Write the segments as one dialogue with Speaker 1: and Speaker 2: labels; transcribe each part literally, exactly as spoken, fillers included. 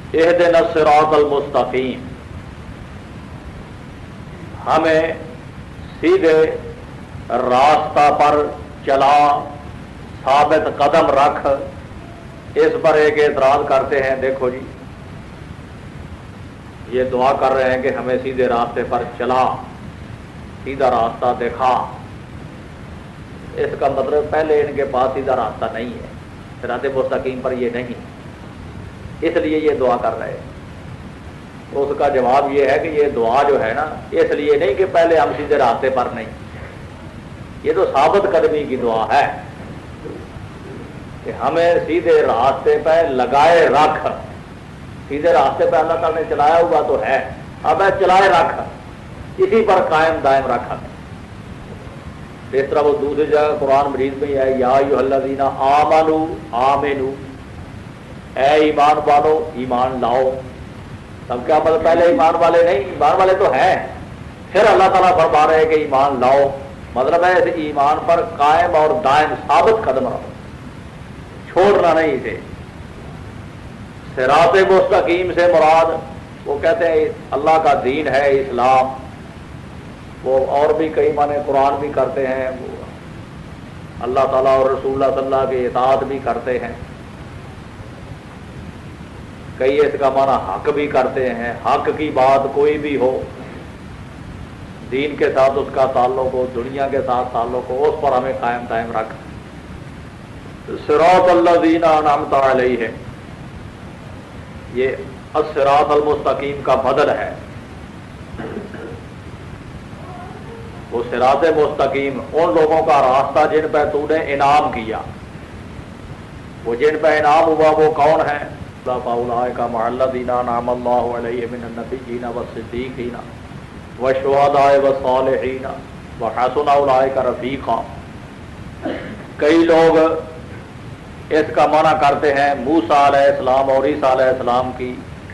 Speaker 1: اہدنا الصراط المستقیم، ہمیں سیدھے راستہ پر چلا، ثابت قدم رکھ۔ اس پر ایک اعتراض کرتے ہیں، دیکھو جی یہ دعا کر رہے ہیں کہ ہمیں سیدھے راستے پر چلا، سیدھا راستہ دکھا۔ اس کا مطلب پہلے ان کے پاس سیدھا راستہ نہیں ہے، صراط مستقیم پر یہ نہیں، اس لیے یہ دعا کر رہے ہیں۔ اس کا جواب یہ ہے کہ یہ دعا جو ہے نا، اس لیے نہیں کہ پہلے ہم سیدھے راستے پر نہیں، یہ تو ثابت قدمی کی دعا ہے کہ ہمیں سیدھے راستے پہ لگائے رکھ۔ سیدھے راستے پہ اللہ تعالیٰ نے چلایا ہوا تو ہے، اب ہے چلائے رکھ، اسی پر قائم دائم رکھا۔ اس طرح وہ دوسری جگہ قرآن مجید میں ہے، یا ایھا الذین آمنوا آمنوا، اے ایمان والو ایمان لاؤ۔ تب کیا مطلب پہلے ایمان والے نہیں، ایمان والے تو ہیں، پھر اللہ تعالیٰ فرما رہے ہیں کہ ایمان لاؤ، مطلب ہے اس ایمان پر قائم اور دائم ثابت قدم رہو، چھوڑنا نہیں اسے۔ صراط مستقیم سے مراد وہ کہتے ہیں اللہ کا دین ہے اسلام، وہ اور بھی کئی معنی قرآن بھی کرتے ہیں، اللہ تعالیٰ اور رسول اللہ صلی اللہ کی اطاعت بھی کرتے ہیں، کئی اس کا معنی حق بھی کرتے ہیں۔ حق کی بات کوئی بھی ہو، دین کے ساتھ اس کا تعلق ہو، دنیا کے ساتھ تعلق ہو، اس پر ہمیں قائم دائم رکھ۔ صراط الذین انعمت علیہم، یہ الصراط المستقیم کا بدل ہے۔ وہ صراط مستقیم ان لوگوں کا راستہ جن پہ تو نے انعام کیا، وہ جن پہ انعام ہوا وہ کون ہے؟ فاولئک مع الذین انعم اللہ علیہم من النبیین والصدیقین والشہداء والصالحین وحسن اولئک رفیقا۔ کئی لوگ اس کا معنی کرتے ہیں موسیٰ علیہ السلام اور عیسیٰ علیہ السلام کی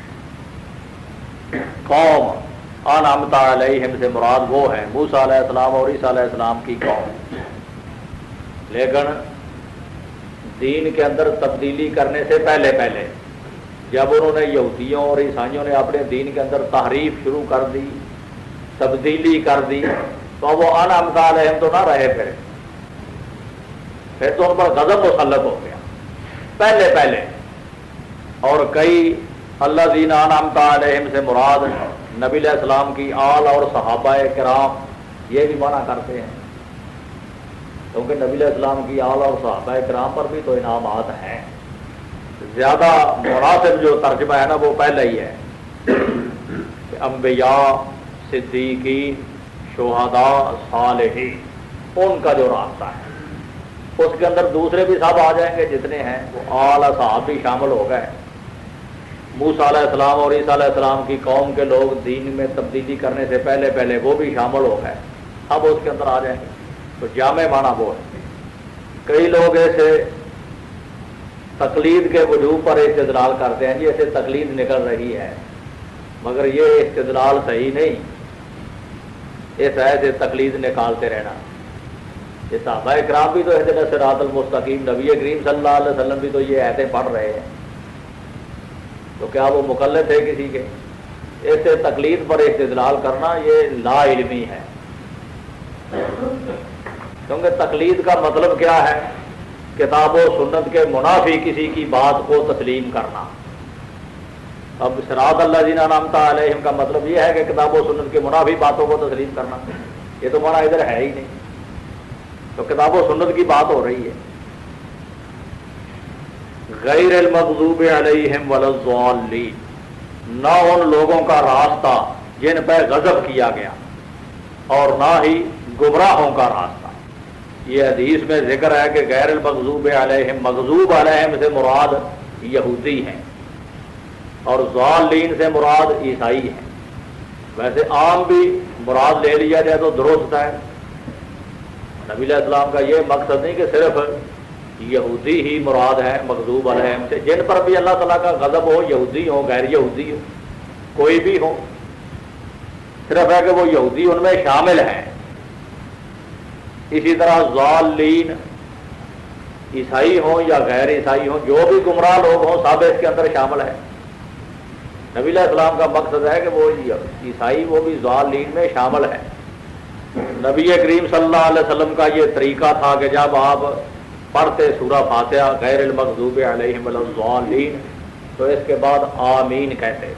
Speaker 1: قوم، انعمت علیہم سے مراد وہ ہے موسیٰ علیہ السلام اور عیسیٰ علیہ السلام کی قوم۔ لیکن دین کے اندر تبدیلی کرنے سے پہلے پہلے جب انہوں نے یہودیوں اور عیسائیوں نے اپنے دین کے اندر تحریف شروع کر دی، تبدیلی کر دی، تو وہ انعمت علیہم تو نہ رہے، پھر پھر تو ان پر غضب مسلط ہو گیا پہلے پہلے۔ اور کئی الذین انعمت علیہم سے مراد نبی علیہ السلام کی آل اور صحابہ کرام، یہ بھی منع کرتے ہیں، کیونکہ نبی علیہ السلام کی آل اور صحابہ کرام پر بھی تو انعامات ہیں۔ زیادہ مناسب جو ترجمہ ہے نا وہ پہلے ہی ہے کہ انبیاء، صدیقین، شہداء، صالحین، ان کا جو راستہ ہے اس کے اندر دوسرے بھی سب آ جائیں گے جتنے ہیں، وہ آل صحاب بھی شامل ہو گئے۔ موسیٰ علیہ السلام اور عیسیٰ علیہ السلام کی قوم کے لوگ دین میں تبدیلی کرنے سے پہلے پہلے وہ بھی شامل ہو گئے، اب اس کے اندر آ جائیں گے، تو جامع معنی وہ ہے۔ کئی لوگ ایسے تقلید کے وجوب پر استدلال کرتے ہیں، جی ایسے تقلید نکل رہی ہے، مگر یہ استدلال صحیح نہیں، اس ایسے تقلید نکالتے رہنا۔ یہ صحابہ کرام بھی تو اہدنا الصراط المستقیم، نبی کریم صلی اللہ علیہ وسلم بھی تو یہ آیتیں پڑھ رہے ہیں، تو کیا وہ مقلد تھے کسی کے؟ ایسے تقلید پر استدلال کرنا یہ لا علمی ہے، کیونکہ تقلید کا مطلب کیا ہے؟ کتاب و سنت کے منافی کسی کی بات کو تسلیم کرنا۔ اب صراط الذین انعمت علیہم کا مطلب یہ ہے کہ کتاب و سنت کے منافی باتوں کو تسلیم کرنا، یہ تو ہمارا ادھر ہے ہی نہیں، تو کتاب و سنت کی بات ہو رہی ہے۔ غیر المغضوب علیہم ولا الضالین، نہ ان لوگوں کا راستہ جن پہ غضب کیا گیا اور نہ ہی گمراہوں کا راستہ۔ یہ حدیث میں ذکر ہے کہ غیر المغضوب علیہم، مغضوب علیہم سے مراد یہودی ہیں اور ضالین سے مراد عیسائی ہیں۔ ویسے عام بھی مراد لے لیا جائے تو درست ہے، نبی علیہ السلام کا یہ مقصد نہیں کہ صرف یہودی ہی مراد ہے مغضوب علیہم سے، جن پر بھی اللہ تعالیٰ کا غضب ہو، یہودی ہو غیر یہودی ہو کوئی بھی ہو، صرف ہے کہ وہ یہودی ان میں شامل ہیں۔ اسی طرح ضالین عیسائی ہوں یا غیر عیسائی ہوں، جو بھی گمراہ لوگ ہوں سب اس کے اندر شامل ہیں۔ نبی علیہ السلام کا مقصد ہے کہ وہ عیسائی وہ بھی ضالین میں شامل ہے. نبی کریم صلی اللہ علیہ وسلم کا یہ طریقہ تھا کہ جب آپ پڑھتے سورہ فاتحہ غیر المغضوب علیہم ولا الضالین تو اس کے بعد آمین کہتے.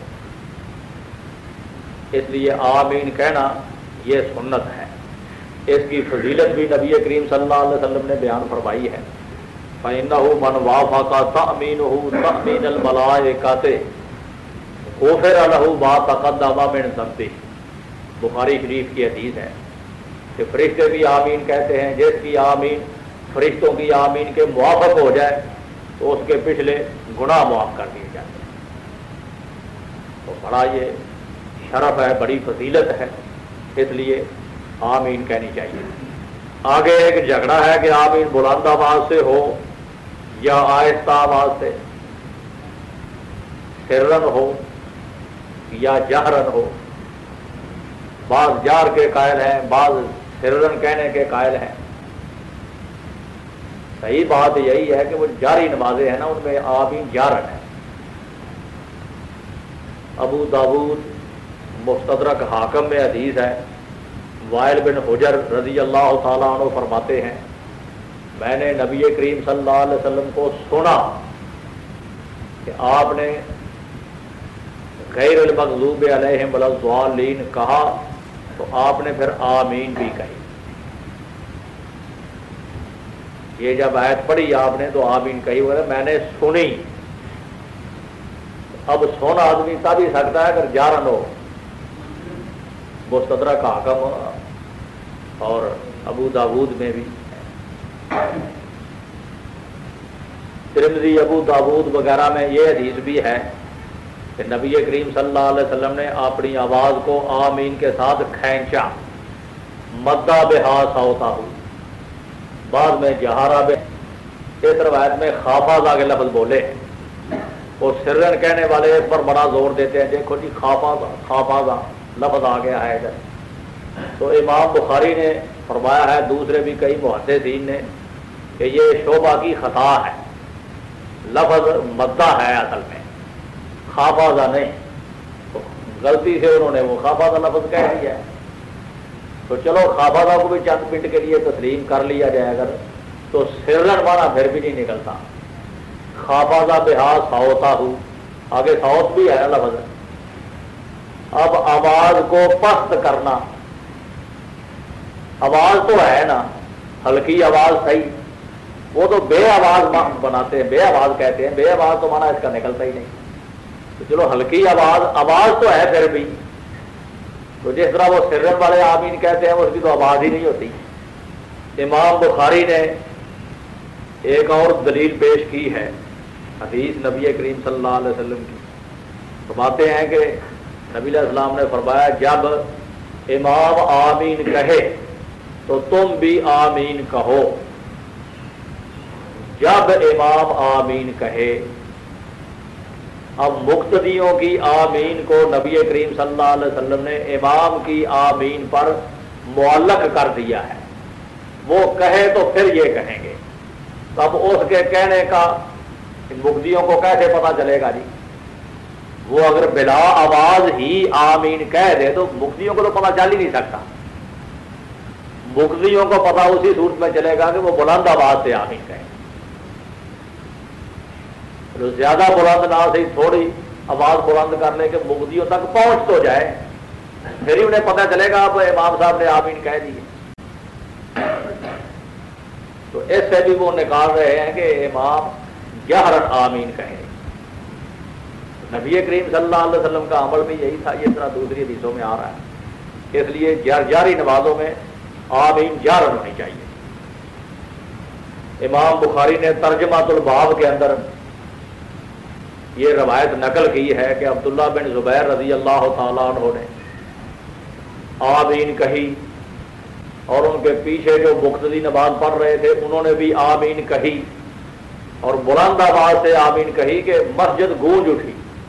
Speaker 1: اس لیے آمین کہنا یہ سنت ہے. اس کی فضیلت بھی نبی کریم صلی اللہ علیہ وسلم نے بیان فرمائی ہے. فَإِنَّهُ مَنْ وَافَقَ تَأْمِينُهُ تَأْمِينَ الْمَلَائِكَةِ غُفِرَ لَهُ مَا تَقَدَّمَ مِنْ ذَنبِهِ. بخاری شریف کی حدیث ہے کہ فرشتے بھی آمین کہتے ہیں. جس کی آمین فرشتوں کی آمین کے موافق ہو جائے تو اس کے پچھلے گناہ معاف کر دیے جاتے ہیں. تو بڑا یہ شرف ہے, بڑی فضیلت ہے, اس لیے آمین کہنی چاہیے. آگے ایک جھگڑا ہے کہ آمین بلند آواز سے ہو یا آہستہ آواز سے, سرن ہو یا جہرن ہو. بعض جار کے قائل ہیں, بعض سرن کہنے کے قائل ہیں. صحیح بات یہی ہے کہ وہ جاری نمازیں ہیں نا, ان میں آمین جارن ہے. ابو داود مستدرک حاکم میں حدیث ہے, وائل بن حجر رضی اللہ تعالیٰ عنہ فرماتے ہیں میں نے نبی کریم صلی اللہ علیہ وسلم کو سنا کہ آپ نے غیر المغضوب علیہم ولا الضالین کہا تو آپ نے پھر آمین بھی کہی. یہ جب آیت پڑھی آپ نے تو آمین کہی وغیرہ میں نے سنی. اب سونا آدمی تب ہی سکتا ہے اگر جارن ہو. مستدرک حاکم اور ابو داود میں بھی, ترمذی ابو داود وغیرہ میں یہ حدیث بھی ہے کہ نبی کریم صلی اللہ علیہ وسلم نے اپنی آواز کو آمین کے ساتھ کھینچا. مدہ بہا صوتہ, بعد میں جہارا بے. اس روایت میں خافاضہ کے لفظ بولے. وہ سرن کہنے والے اس پر بڑا زور دیتے ہیں, دیکھو جی خافاضہ خافاضہ لفظ آ گیا ہے ادھر. تو امام بخاری نے فرمایا ہے, دوسرے بھی کئی محدثین نے, کہ یہ شعبہ کی خطا ہے. لفظ مدہ ہے اصل میں, خافاضہ نہیں. تو غلطی سے انہوں نے وہ خافاضہ لفظ کہہ دیا ہے. تو چلو خافاضہ کو بھی چند منٹ کے لیے تسلیم کر لیا جائے اگر, تو سرن مانا پھر بھی نہیں نکلتا. خافاضہ بہا صوتہ, آگے صوت بھی ہے لفظ. اب آواز کو پست کرنا, آواز تو ہے نا ہلکی آواز صحیح, وہ تو بے آواز بناتے ہیں, بے آواز کہتے ہیں. بے آواز تو مانا اس کا نکلتا ہی نہیں. تو چلو ہلکی آواز, آواز تو ہے پھر بھی. تو جس طرح وہ سرن والے آمین کہتے ہیں اس کی تو آواز ہی نہیں ہوتی. امام بخاری نے ایک اور دلیل پیش کی ہے, حدیث نبی کریم صلی اللہ علیہ وسلم کی. فرماتے ہیں کہ نبی علیہ السلام نے فرمایا جب امام آمین کہے تو تم بھی آمین کہو. جب امام آمین کہے, اب مقتدیوں کی آمین کو نبی کریم صلی اللہ علیہ وسلم نے امام کی آمین پر معلق کر دیا ہے. وہ کہے تو پھر یہ کہیں گے. تب اس کے کہنے کا مقتدیوں کو کیسے پتہ چلے گا جی؟ وہ اگر بلا آواز ہی آمین کہہ دے تو مقتدیوں کو تو پتہ چل ہی نہیں سکتا. مقتدیوں کو پتہ اسی صورت میں چلے گا کہ وہ بلند آواز سے آمین کہیں. تو زیادہ بلند نہ سے تھوڑی آواز بلند کر لے کہ مقتدیوں تک پہنچ تو جائے, پھر ہی انہیں پتہ چلے گا اب امام صاحب نے آمین کہہ دی. تو اس سے بھی وہ نکال رہے ہیں کہ امام جہرن آمین کہیں. نبی کریم صلی اللہ علیہ وسلم کا عمل بھی یہی تھا, یہ طرح دوسری حدیثوں میں آ رہا ہے. اس لیے جاری نمازوں میں آمین جارن ہونی چاہیے. امام بخاری نے ترجمۃ الباب کے اندر یہ روایت نقل کی ہے کہ عبداللہ بن زبیر رضی اللہ تعالیٰ عنہ نے آمین کہی اور ان کے پیچھے جو مقتدی نماز پڑھ رہے تھے انہوں نے بھی آمین کہی اور بلند آواز سے آمین کہی کہ مسجد گونج اٹھی.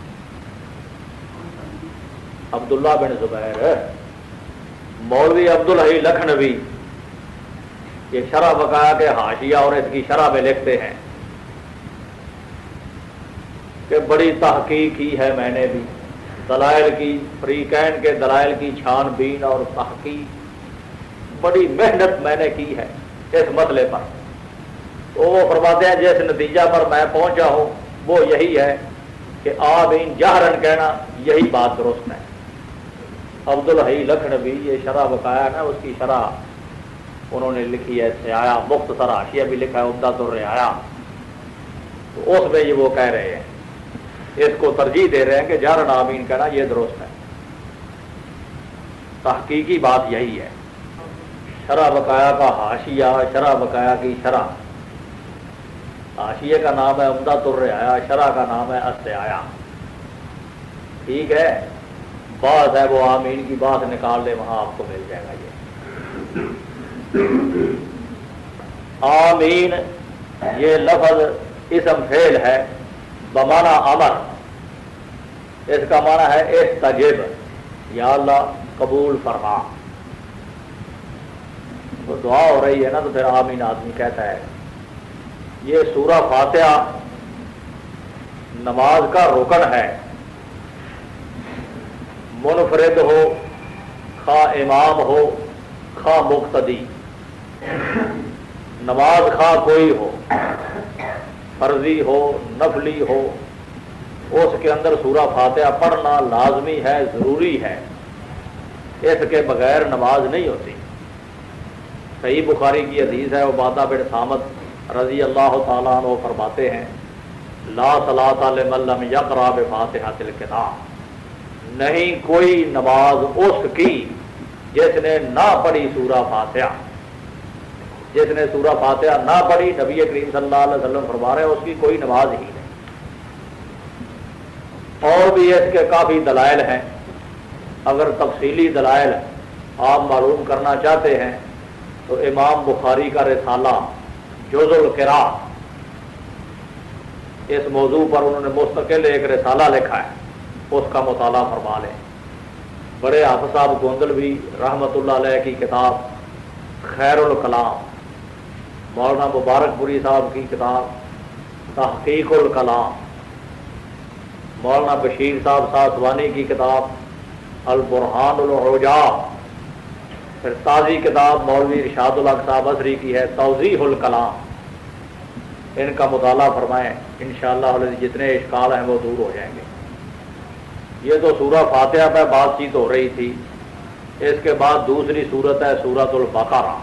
Speaker 1: عبداللہ بن زبیر, مولوی عبدالحی لکھنوی یہ شرح بقایا کے حاشیہ اور اس کی شرح میں لکھتے ہیں کہ بڑی تحقیق کی ہے میں نے بھی دلائل کی فریقین کے دلائل کی چھان بین اور تحقیق بڑی محنت میں نے کی ہے اس مسئلے پر. تو وہ فرماتے ہیں جس نتیجہ پر میں پہنچا ہوں وہ یہی ہے کہ آمین جہرن کہنا یہی بات درست ہے. عبدالحی لکھنوی یہ شرح بقایا نا اس کی شرح انہوں نے لکھی ہے سیایا مختصر حاشیہ بھی لکھا ہے عمدۃ الرعایا. تو اس میں یہ وہ کہہ رہے ہیں اس کو ترجیح دے رہے ہیں کہ جہرن آمین کہنا یہ درست ہے. تحقیقی بات یہی ہے. شرح بقایا کا حاشیہ شرح بقایا کی شرح حاشیے کا نام ہے عمدۃ الرعایا شرح کا نام ہے السیایا. ٹھیک ہے بات ہے وہ آمین کی بات نکال لے وہاں آپ کو مل جائے گا. یہ آمین یہ لفظ اسم فعل ہے بمانا امر. اس کا معنی ہے استجب یا اللہ قبول فرما. تو دعا ہو رہی ہے نا تو پھر آمین آدمی کہتا ہے. یہ سورہ فاتحہ نماز کا رکن ہے. منفرد ہو خواہ امام ہو خواہ مقتدی نماز خواہ کوئی ہو فرضی ہو نفلی ہو اس کے اندر سورہ فاتحہ پڑھنا لازمی ہے ضروری ہے. اس کے بغیر نماز نہیں ہوتی. صحیح بخاری کی حدیث ہے عبادہ بن صامت رضی اللہ تعالیٰ عنہ فرماتے ہیں لا صلاۃ لمن لم یقرأ بفاتحۃ الکتاب. نہیں کوئی نماز اس کی جس نے نہ پڑھی سورہ فاتحہ. جس نے سورہ فاتحہ نہ پڑھی نبی کریم صلی اللہ علیہ وسلم فرما رہے ہیں اس کی کوئی نماز ہی نہیں. اور بھی اس کے کافی دلائل ہیں. اگر تفصیلی دلائل آپ معلوم کرنا چاہتے ہیں تو امام بخاری کا رسالہ جز القراء اس موضوع پر انہوں نے مستقل ایک رسالہ لکھا ہے. اس کا مطالعہ فرما لیں. بڑے حافظ صاحب گوندلوی رحمۃ اللہ علیہ کی کتاب خیر الکلام، مولانا مبارک پوری صاحب کی کتاب تحقیق الکلام، مولانا بشیر صاحب ساسوانی کی کتاب البرہان العجاء، پھر تازی کتاب مولوی ارشاد الحق صاحب اثری کی ہے توضیح الکلام. ان کا مطالعہ فرمائیں انشاءاللہ جتنے اشکال ہیں وہ دور ہو جائیں گے. یہ تو سورہ فاتحہ پہ بات چیت ہو رہی تھی. اس کے بعد دوسری صورت ہے سورۃ البقرہ.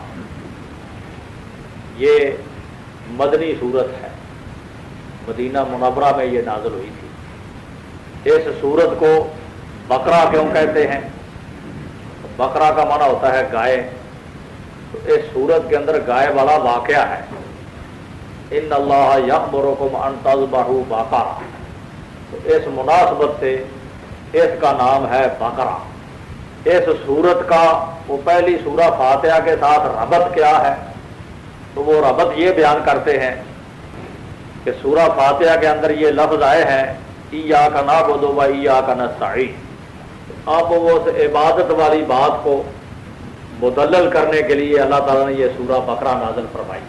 Speaker 1: یہ مدنی صورت ہے، مدینہ منورہ میں یہ نازل ہوئی تھی. اس صورت کو بقرہ کیوں کہتے ہیں؟ بقرہ کا معنی ہوتا ہے گائے. تو اس صورت کے اندر گائے والا واقعہ ہے. ان اللہ یأمرکم ان تذبحوا بقرہ. تو اس مناسبت سے اس کا نام ہے بقرہ. اس صورت کا وہ پہلی سورہ فاتحہ کے ساتھ ربط کیا ہے؟ تو وہ ربط یہ بیان کرتے ہیں کہ سورہ فاتحہ کے اندر یہ لفظ آئے ہیں ایاک نعبد و ایاک نستعین. اب وہ اس عبادت والی بات کو مدلل کرنے کے لیے اللہ تعالیٰ نے یہ سورہ بقرہ نازل فرمائی.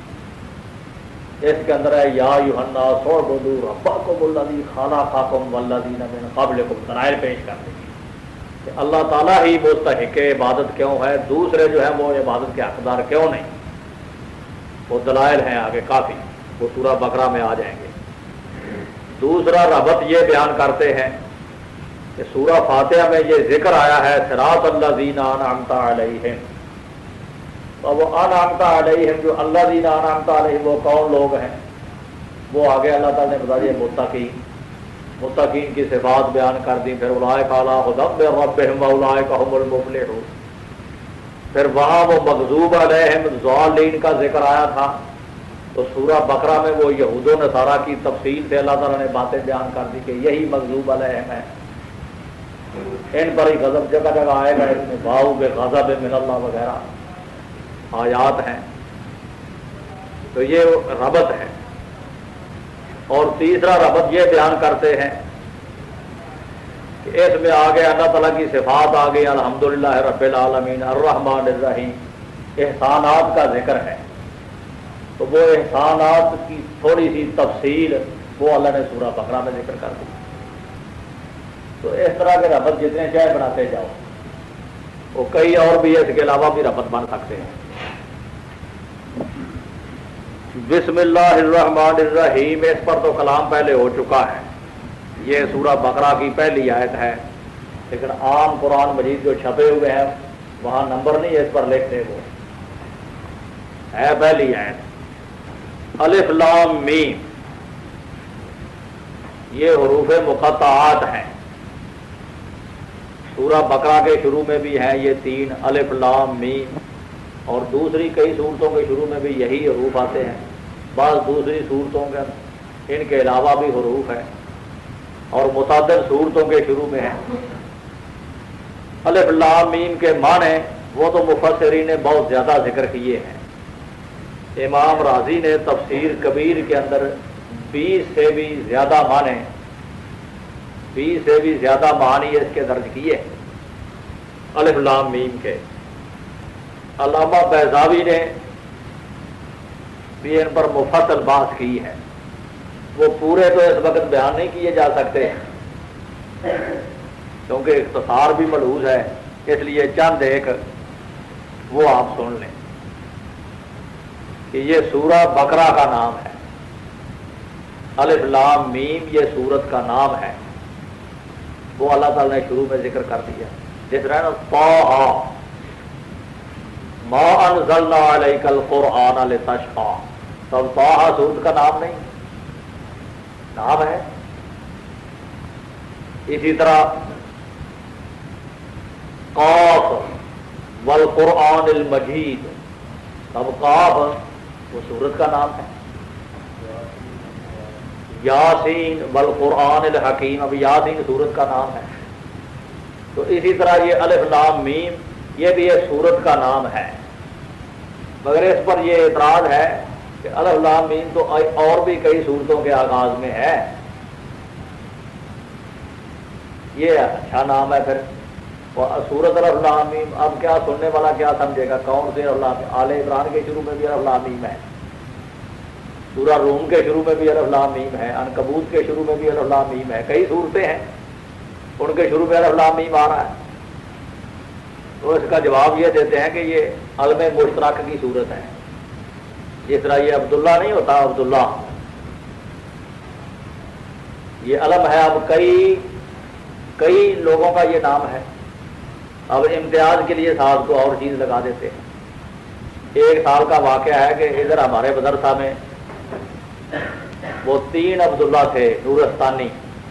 Speaker 1: اس کے اندر ہے یا ایھا الناس اعبدوا ربکم الذی خلقکم والذین من قبلکم. دلائل پیش کرتے ہیں کہ اللہ تعالیٰ ہی مستحق عبادت کیوں ہے، دوسرے جو ہیں وہ عبادت کے حقدار کیوں نہیں. وہ دلائل ہیں آگے کافی، وہ سورہ بقرہ میں آ جائیں گے. دوسرا ربط یہ بیان کرتے ہیں کہ سورہ فاتحہ میں یہ ذکر آیا ہے صراط الذین انعمت علیہم. اور وہ انعمت علیہم جو الذین انعمت علیہم وہ کون لوگ ہیں؟ وہ آگے اللہ تعالیٰ نے بتا دیا متقین. متقین کی صفات بیان کر دی. پھر اولئک علی ھدی من ربہم واولئک ھم المفلحون. پھر وہاں وہ مغضوب علیہم ضالین کا ذکر آیا تھا. تو سورہ بقرہ میں وہ یہود و نصارہ کی تفصیل سے اللہ تعالیٰ نے باتیں بیان کر دی کہ یہی مغضوب علیہم ہے، ان پر ہی غضب جگہ جگہ آئے گا. اس میں باؤ بے غضب من اللہ وغیرہ آیات ہیں. تو یہ ربط ہے. اور تیسرا ربط یہ بیان کرتے ہیں کہ اس میں آگے اللہ تعالیٰ کی صفات آ گئی الحمدللہ رب العالمین الرحمن الرحیم. احسانات کا ذکر ہے. تو وہ احسانات کی تھوڑی سی تفصیل وہ اللہ نے سورہ بقرہ میں ذکر کر دی. تو اس طرح کے ربط جتنے چاہے بناتے جاؤ، وہ کئی اور بھی اس کے علاوہ بھی ربط بن سکتے ہیں۔ بسم اللہ الرحمن الرحیم، اس پر تو کلام پہلے ہو چکا ہے، یہ سورہ بقرہ کی پہلی آیت ہے، لیکن عام قرآن مجید جو چھپے ہوئے ہیں وہاں نمبر نہیں اس پر لکھتے، وہ ہے پہلی آیت۔ الف لام میم، یہ حروف مقطعات ہیں، سورہ بقرہ کے شروع میں بھی ہیں یہ تین، الف لام میم، اور دوسری کئی صورتوں کے شروع میں بھی یہی حروف آتے ہیں، بعض دوسری صورتوں کے ان کے علاوہ بھی حروف ہیں، اور متعدد صورتوں کے شروع میں ہیں۔ الف لام میم کے معنی وہ تو مفسرین نے بہت زیادہ ذکر کیے ہیں، امام رازی نے تفسیر کبیر کے اندر بیس سے بھی زیادہ معنی بیس سے بھی زیادہ معنی اس کے درج کیے الف لام میم کے۔ علامہ بیضاوی نے بھی ان پر مفصل بحث کی ہے، وہ پورے تو اس وقت بیان نہیں کیے جا سکتے کیونکہ اختصار بھی ملحوظ ہے، اس لیے چند ایک وہ آپ سن لیں کہ یہ سورہ بقرہ کا نام ہے، الف لام میم یہ سورت کا نام ہے، وہ اللہ تعالی نے شروع میں ذکر کر دیا، جس طرح نا طٰہٰ ما انزلنا علیک القرآن لتشقیٰ، تب طٰہٰ سورت کا نام نہیں، نام ہے۔ اسی طرح قاف والقرآن المجید، تب قاف وہ سورت کا نام ہے۔ یاسین والقرآن الحکیم، اب یاسین سورت کا نام ہے۔ تو اسی طرح یہ الف لام میم یہ بھی ایک سورت کا نام ہے، مگر اس پر یہ اعتراض ہے کہ الف لام میم تو اور بھی کئی سورتوں کے آغاز میں ہے، یہ اچھا نام ہے پھر سورت الف لام میم۔ اب کیا سننے والا کیا سمجھے گا کون سے الف لام میم؟ آل عمران کے شروع میں بھی الف لام میم ہے، سورہ روم کے شروع میں بھی الف لام میم ہے، عنکبوت کے شروع میں بھی الف لام میم ہے، کئی صورتیں ہیں ان کے شروع میں الف لام میم آ رہا ہے۔ تو اس کا جواب یہ دیتے ہیں کہ یہ علم مشترک کی صورت ہے، جس طرح یہ عبداللہ نہیں ہوتا، عبداللہ یہ علم ہے، اب کئی کئی لوگوں کا یہ نام ہے، اب امتیاز کے لیے ساتھ کو اور چیز لگا دیتے ہیں۔ ایک سال کا واقعہ ہے کہ ادھر ہمارے مدرسہ میں وہ تین عبداللہ تھے نورستانی،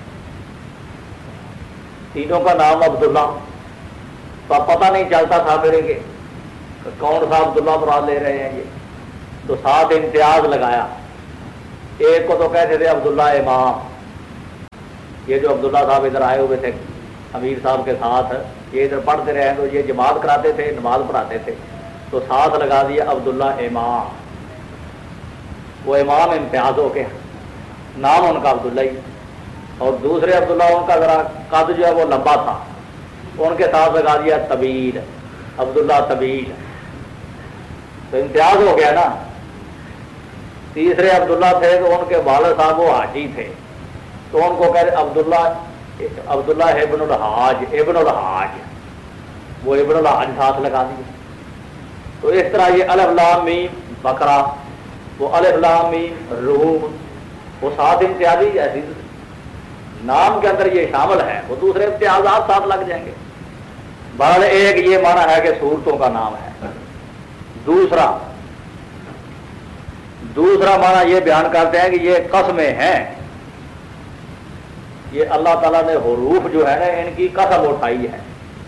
Speaker 1: تینوں کا نام عبداللہ، تو پتہ نہیں چلتا تھا میرے کہ کون سا عبداللہ مراد لے رہے ہیں یہ، تو ساتھ امتیاز لگایا، ایک کو تو کہتے تھے عبداللہ امام، یہ جو عبداللہ صاحب ادھر آئے ہوئے تھے امیر صاحب کے ساتھ، یہ ادھر پڑھتے رہے تو یہ جماعت کراتے تھے، نماز پڑھاتے تھے، تو ساتھ لگا دیا عبداللہ امام، وہ امام امتیاز ہو کے نام ان کا عبداللہ ہی، اور دوسرے عبداللہ ان کا ذرا قد جو ہے وہ لمبا تھا، ان کے ساتھ لگا دیا طویل، عبداللہ طویل، تو امتیاز ہو گیا نا۔ تیسرے عبداللہ تھے تو ان کے والد صاحب وہ حاجی تھے، تو ان کو کہتے عبداللہ عبداللہ ابن الحاج، ابن الحاج، وہ ابن الحاج ساتھ لگا دیا۔ تو اس طرح یہ الف لام میم بقرہ، وہ الف لام میم روم، وہ ساتھ امتیازی ایسی نام کے اندر یہ شامل ہے، وہ دوسرے امتیازات ساتھ لگ جائیں گے۔ بہرحال ایک یہ معنی ہے کہ سورتوں کا نام ہے، دوسرا دوسرا معنی یہ بیان کرتے ہیں کہ یہ قسمیں ہیں، یہ اللہ تعالیٰ نے حروف جو ہے نا ان کی قسم اٹھائی ہے،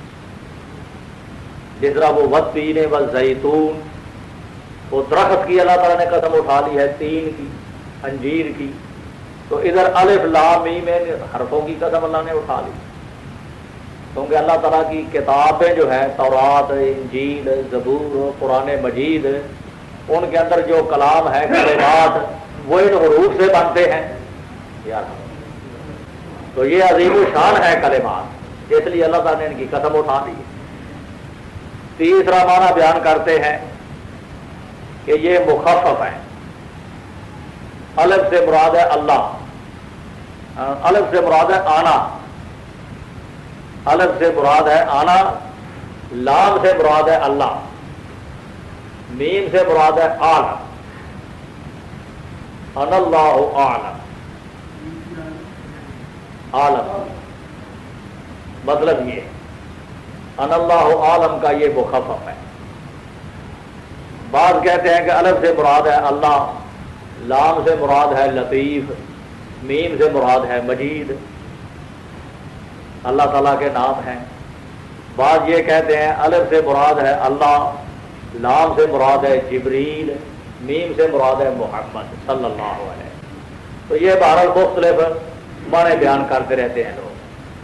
Speaker 1: جس طرح وہ والتین والزیتون، وہ درخت کی اللہ تعالیٰ نے قسم اٹھا لی ہے، تین کی، انجیر کی، تو ادھر الف لام میم حرفوں کی قسم اللہ نے اٹھا لی، کیونکہ اللہ تعالیٰ کی کتابیں جو ہیں تورات، انجیل، زبور، قرآن مجید، ان کے اندر جو کلام ہے، کلمات، وہ ان حروف سے بنتے ہیں یار، تو یہ عظیم الشان ہے کلمات، اس لیے اللہ تعالیٰ نے ان کی قسم اٹھا لی۔ تیسرا معنی بیان کرتے ہیں کہ یہ مخفف ہے، الف سے مراد ہے اللہ، الف سے مراد ہے آنا، الف سے مراد ہے آنا، لام سے مراد ہے اللہ، میم سے مراد ہے عالم، ان اللہ عالم، عالم مطلب یہ ان اللہ عالم کا یہ مخفف ہے۔ بعض کہتے ہیں کہ الف سے مراد ہے اللہ، لام سے مراد ہے لطیف، میم سے مراد ہے مجید، اللہ تعالیٰ کے نام ہیں۔ بعض یہ کہتے ہیں الف سے مراد ہے اللہ، لام سے مراد ہے جبریل، میم سے مراد ہے محمد صلی اللہ علیہ وسلم۔ تو یہ بہرحال مختلف معنی بیان کرتے رہتے ہیں لوگ۔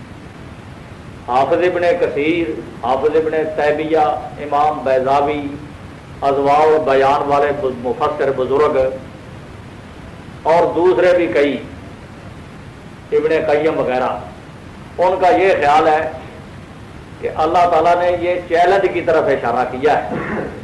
Speaker 1: حافظ ابن کثیر، حافظ ابن تیمیہ، امام بیضاوی، اضواء البیان والے مفسر بزرگ اور دوسرے بھی کئی، ابن قیم وغیرہ، ان کا یہ خیال ہے کہ اللہ تعالیٰ نے یہ چیلنج کی طرف اشارہ کیا ہے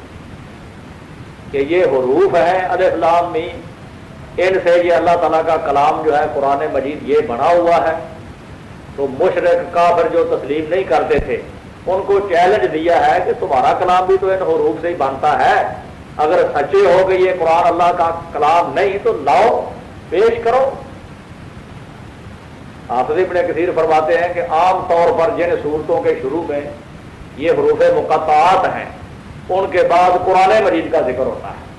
Speaker 1: کہ یہ حروف ہیں الف لام میم، ان سے یہ اللہ تعالیٰ کا کلام جو ہے قرآن مجید یہ بنا ہوا ہے۔ تو مشرک کافر جو تسلیم نہیں کرتے تھے ان کو چیلنج دیا ہے کہ تمہارا کلام بھی تو ان حروف سے ہی بنتا ہے، اگر سچے ہو کہ یہ قرآن اللہ کا کلام نہیں تو لاؤ پیش کرو۔ حافظ ابن کثیر فرماتے ہیں کہ عام طور پر جن صورتوں کے شروع میں یہ حروف مقطعات ہیں ان کے بعد قرآن مجید کا ذکر ہوتا ہے۔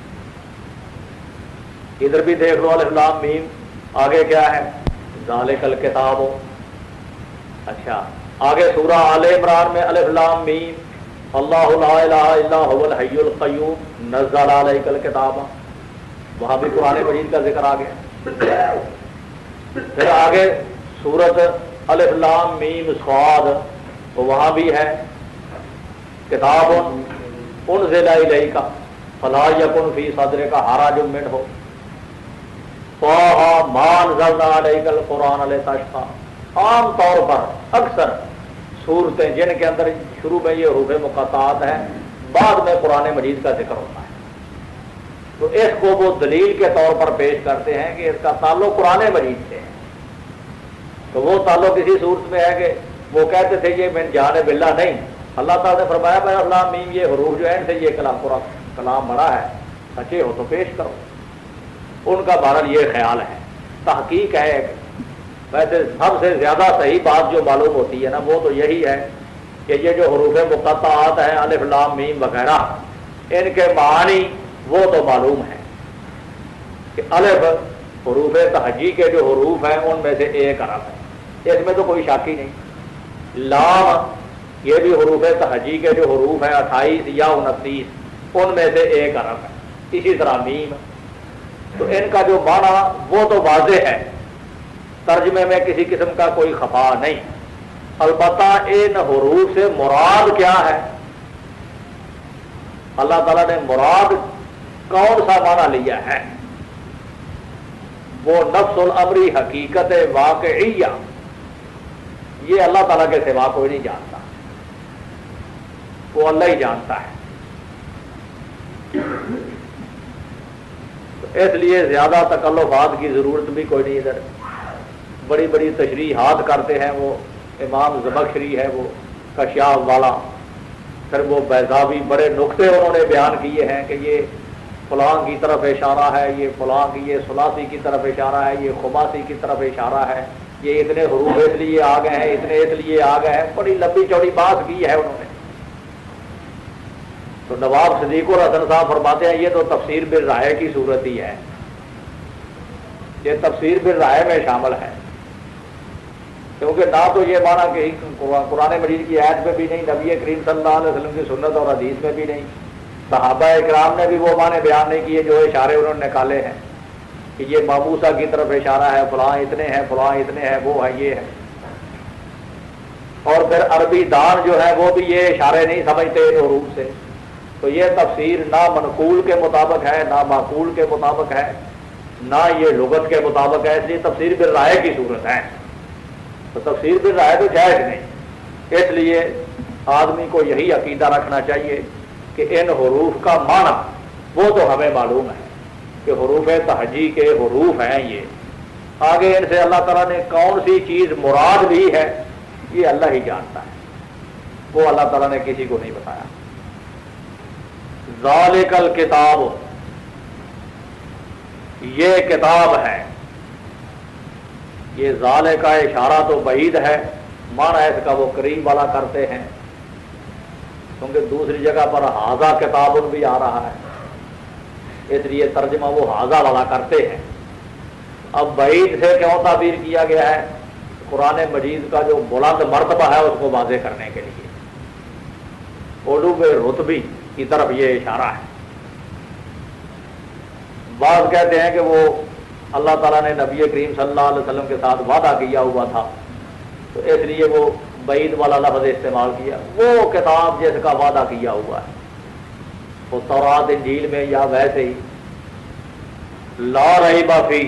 Speaker 1: ادھر بھی دیکھ لو الف لام میم، آگے کیا ہے ذالک الکتاب، اچھا آگے سورہ آل عمران میں الف لام میم اللہ لا الہ الا هو الحی القیوم نزل علیک الکتاب، وہاں بھی قرآن مجید کا ذکر آ گیا۔ پھر آگے سورت الف لام میم صاد، تو وہاں بھی ہے کتاب انزل الیک فلا یکن فی صدرک حرج منہ طٰ ما انزلنا علیک القرآن لتشقی۔ عام طور پر اکثر صورتیں جن کے اندر شروع میں یہ حروف مقطعات ہیں بعد میں قرآن مجید کا ذکر ہوتا ہے، تو اس کو وہ دلیل کے طور پر پیش کرتے ہیں کہ اس کا تعلق قرآن مجید سے ہے۔ تو وہ تعلق کسی صورت میں ہے کہ وہ کہتے تھے یہ من جانب اللہ نہیں، اللہ تعالیٰ نے فرمایا بھائی اللہ میم یہ حروف جو ہے ان سے یہ کلام قرآن کلام بڑا ہے، سچے ہو تو پیش کرو۔ ان کا بہرحال یہ خیال ہے۔ تحقیق ہے ویسے سب سے زیادہ صحیح بات جو معلوم ہوتی ہے نا وہ تو یہی ہے کہ یہ جو حروف مقطعات ہیں الف لام میم وغیرہ ان کے معنی وہ تو معلوم ہے کہ الف حروف تہجی کے جو حروف ہیں ان میں سے ایک حرف ہے، اس میں تو کوئی شک ہی نہیں۔ لام یہ بھی حروف تہجی کے جو حروف ہیں اٹھائیس یا انتیس ان میں سے ایک حرف ہے، اسی طرح میم، تو ان کا جو معنی وہ تو واضح ہے، ترجمے میں کسی قسم کا کوئی خفا نہیں۔ البتہ ان حروف سے مراد کیا ہے، اللہ تعالیٰ نے مراد کون سا معنی لیا ہے، وہ نفس الامری حقیقت واقعیہ، یہ اللہ تعالیٰ کے سوا کوئی نہیں جانتا، وہ اللہ ہی جانتا ہے۔ اس لیے زیادہ تکلفات کی ضرورت بھی کوئی نہیں، ادھر بڑی بڑی تشریحات کرتے ہیں، وہ امام زمخشری ہے وہ کشاف والا، پھر وہ بیضاوی بڑے نقطے انہوں نے بیان کیے ہیں کہ یہ فلاں کی طرف اشارہ ہے، یہ فلاں کی یہ ثلاثی کی طرف اشارہ ہے، یہ خماسی کی طرف اشارہ ہے، یہ اتنے حروف اس لیے آ گئے ہیں، اتنے اس لیے آ گئے ہیں، بڑی لمبی چوڑی بات کی ہے انہوں نے۔ تو نواب صدیق الحسن صاحب فرماتے ہیں یہ تو تفسیر بالرائے کی صورت ہی ہے، یہ تفسیر بالرائے میں شامل ہے، کیونکہ نہ تو یہ مانا کہ قرآن مجید کی آیت میں بھی نہیں، نبی کریم صلی اللہ علیہ وسلم کی سنت اور حدیث میں بھی نہیں، صحابہ اکرام نے بھی وہ معنی بیان نہیں کیے جو اشارے انہوں نے نکالے ہیں کہ یہ ماموسا کی طرف اشارہ ہے، فلاں اتنے ہیں، فلاں اتنے ہیں، وہ ہے، یہ ہے۔ اور پھر عربی دان جو ہے وہ بھی یہ اشارے نہیں سمجھتے ان حروف سے، تو یہ تفسیر نہ منقول کے مطابق ہے، نہ معقول کے مطابق ہے، نہ یہ لغت کے مطابق ہے، اس لیے تفسیر بالرائے کی صورت ہے۔ تو تفسیر بالرائے تو جائز نہیں، اس لیے آدمی کو یہی عقیدہ رکھنا چاہیے کہ ان حروف کا معنی وہ تو ہمیں معلوم ہے کہ حروف تہجی کے حروف ہیں، یہ آگے ان سے اللہ تعالیٰ نے کون سی چیز مراد بھی ہے یہ اللہ ہی جانتا ہے، وہ اللہ تعالیٰ نے کسی کو نہیں بتایا۔ ذالک الکتاب، یہ کتاب ہے، یہ ذالک کا اشارہ تو بعید ہے، معنی اس کا وہ قریب والا کرتے ہیں، کیونکہ دوسری جگہ پر ھذا کتاب بھی آ رہا ہے، اس لیے ترجمہ وہ ھذا والا کرتے ہیں۔ اب بعید سے کیوں تعبیر کیا گیا ہے؟ قرآن مجید کا جو بلند مرتبہ ہے اس کو واضح کرنے کے لیے، علو رتبی کی طرف یہ اشارہ ہے۔ بعض کہتے ہیں کہ وہ اللہ تعالیٰ نے نبی کریم صلی اللہ علیہ وسلم کے ساتھ وعدہ کیا ہوا تھا، تو اس لیے وہ بعید والا لفظ استعمال کیا۔ وہ کتاب جس کا وعدہ کیا ہوا ہے، وہ تورات انجیل میں یا ویسے ہی لا ریب فی،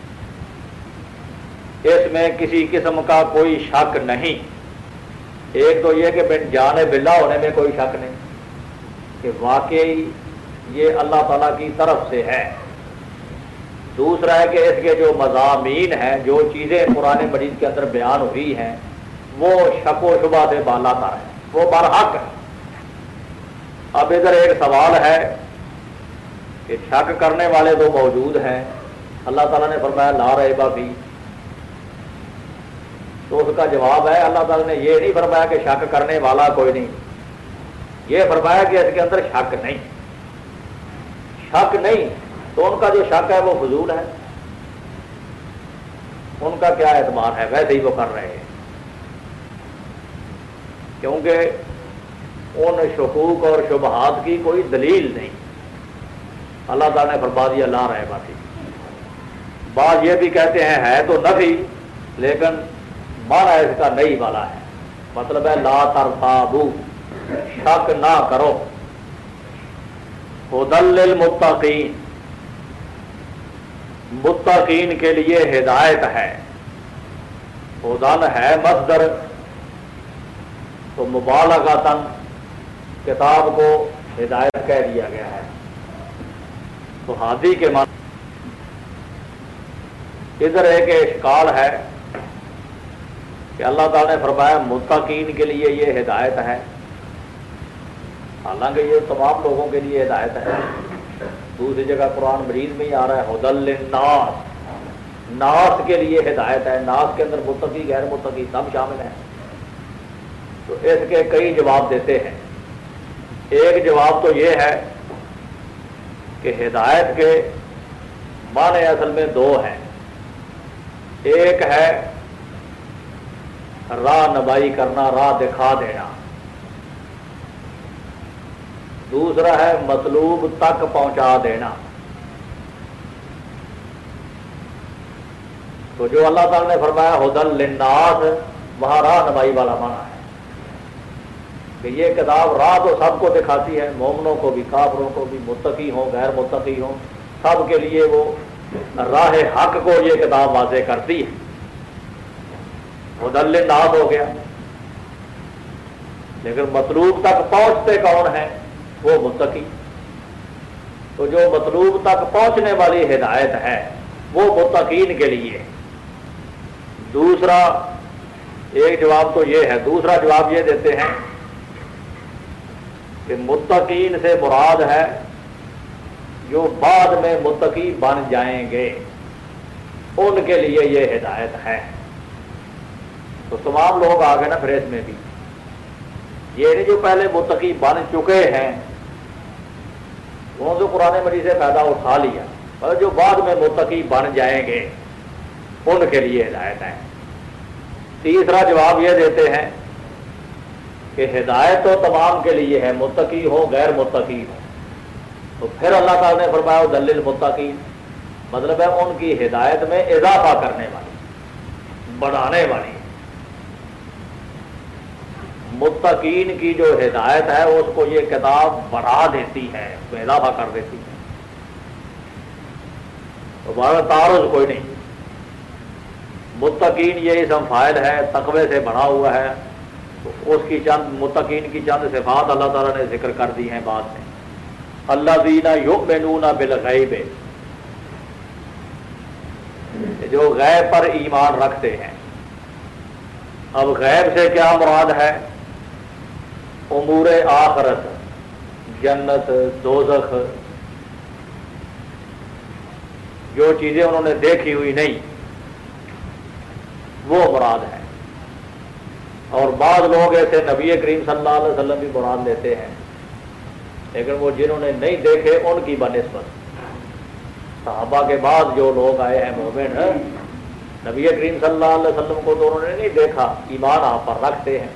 Speaker 1: اس میں کسی قسم کا کوئی شک نہیں۔ ایک تو یہ کہ بن جانب اللہ ہونے میں کوئی شک نہیں کہ واقعی یہ اللہ تعالیٰ کی طرف سے ہے۔ دوسرا ہے کہ اس کے جو مضامین ہیں، جو چیزیں قرآن مجید کے اندر بیان ہوئی ہیں، وہ شک و شبہ سے بالا تر ہے، وہ برحق ہے۔ اب ادھر ایک سوال ہے کہ شک کرنے والے تو موجود ہیں، اللہ تعالیٰ نے فرمایا لا ریب فی، تو اس کا جواب ہے اللہ تعالیٰ نے یہ نہیں فرمایا کہ شک کرنے والا کوئی نہیں، یہ فرمایا کہ اس کے اندر شک نہیں۔ شک نہیں تو ان کا جو شک ہے وہ فضول ہے، ان کا کیا اعتبار ہے، ویسے ہی وہ کر رہے ہیں، کیونکہ ان شکوک اور شبہات کی کوئی دلیل نہیں۔ اللہ تعالیٰ نے فرما دیا لا ریب فی۔ بعض یہ بھی کہتے ہیں ہے تو نفی، لیکن مانا اس کا نہیں والا ہے، مطلب ہے لا ترتابو، شک نہ کرو۔ ھدی للمتقین، متقین کے لیے ہدایت ہے۔ ھدی ہے مصدر، تو مبالغتاً کتاب کو ہدایت کہہ دیا گیا ہے، تو ہادی کے معنی۔ ادھر ایک اشکال ہے کہ اللہ تعالیٰ نے فرمایا متقین کے لیے یہ ہدایت ہے، حالانکہ یہ تمام لوگوں کے لیے ہدایت ہے۔ دوسری جگہ قرآن مجید میں ہی آ رہا ہے ھدی للناس، ناس کے لیے ہدایت ہے، ناس کے اندر متقی غیر متقی سب شامل ہیں۔ تو اس کے کئی جواب دیتے ہیں۔ ایک جواب تو یہ ہے کہ ہدایت کے معنی اصل میں دو ہیں، ایک ہے راہ نمائی کرنا، راہ دکھا دینا، دوسرا ہے مطلوب تک پہنچا دینا۔ تو جو اللہ تعالیٰ نے فرمایا ھدی للناس، وہاں راہ نمائی والا معنی ہے کہ یہ کتاب راہ تو سب کو دکھاتی ہے، مومنوں کو بھی، کافروں کو بھی، متقی ہوں غیر متقی ہوں، سب کے لیے وہ راہ حق کو یہ کتاب واضح کرتی ہے۔ ھدی للناس ہو گیا، لیکن مطلوب تک پہنچتے کون ہیں؟ وہ متقی۔ تو جو مطلوب تک پہنچنے والی ہدایت ہے وہ متقین کے لیے۔ دوسرا ایک جواب تو یہ ہے، دوسرا جواب یہ دیتے ہیں کہ متقین سے مراد ہے جو بعد میں متقی بن جائیں گے، ان کے لیے یہ ہدایت ہے۔ تو تمام لوگ آ گئے نا پھر اس میں بھی، یہ نہیں جو پہلے متقی بن چکے ہیں انہوں نے قرآن مجید سے فائدہ اٹھا لیا، اور جو بعد میں متقی بن جائیں گے ان کے لیے ہدایت ہے۔ تیسرا جواب یہ دیتے ہیں کہ ہدایت تو تمام کے لیے ہے، متقی ہو غیر متقی ہو۔ تو پھر اللہ تعالیٰ نے فرمایا ھدی للمتقین، مطلب ہے ان کی ہدایت میں اضافہ کرنے والی، بڑھانے والی۔ متقین کی جو ہدایت ہے اس کو یہ کتاب بڑھا دیتی ہے، اس کو اضافہ کر دیتی ہے، تو بارہ تعارض کوئی نہیں۔ متقین یہ اسم فاعل ہے، تقوی سے بڑھا ہوا ہے، تو اس کی چند متقین کی چند صفات اللہ تعالیٰ نے ذکر کر دی ہیں بعد میں۔ الذین یؤمنون بالغیب، جو غیب پر ایمان رکھتے ہیں۔ اب غیب سے کیا مراد ہے؟ امور آخرت، جنت، دوزخ، جو چیزیں انہوں نے دیکھی ہوئی نہیں وہ مراد ہے۔ اور بعض لوگ ایسے نبی کریم صلی اللہ علیہ وسلم بھی مراد لیتے ہیں، لیکن وہ جنہوں نے نہیں دیکھے ان کی بنسبت صحابہ کے بعد جو لوگ آئے ہیں مومن، نبی کریم صلی اللہ علیہ وسلم کو تو انہوں نے نہیں دیکھا، ایمان آپ پر رکھتے ہیں،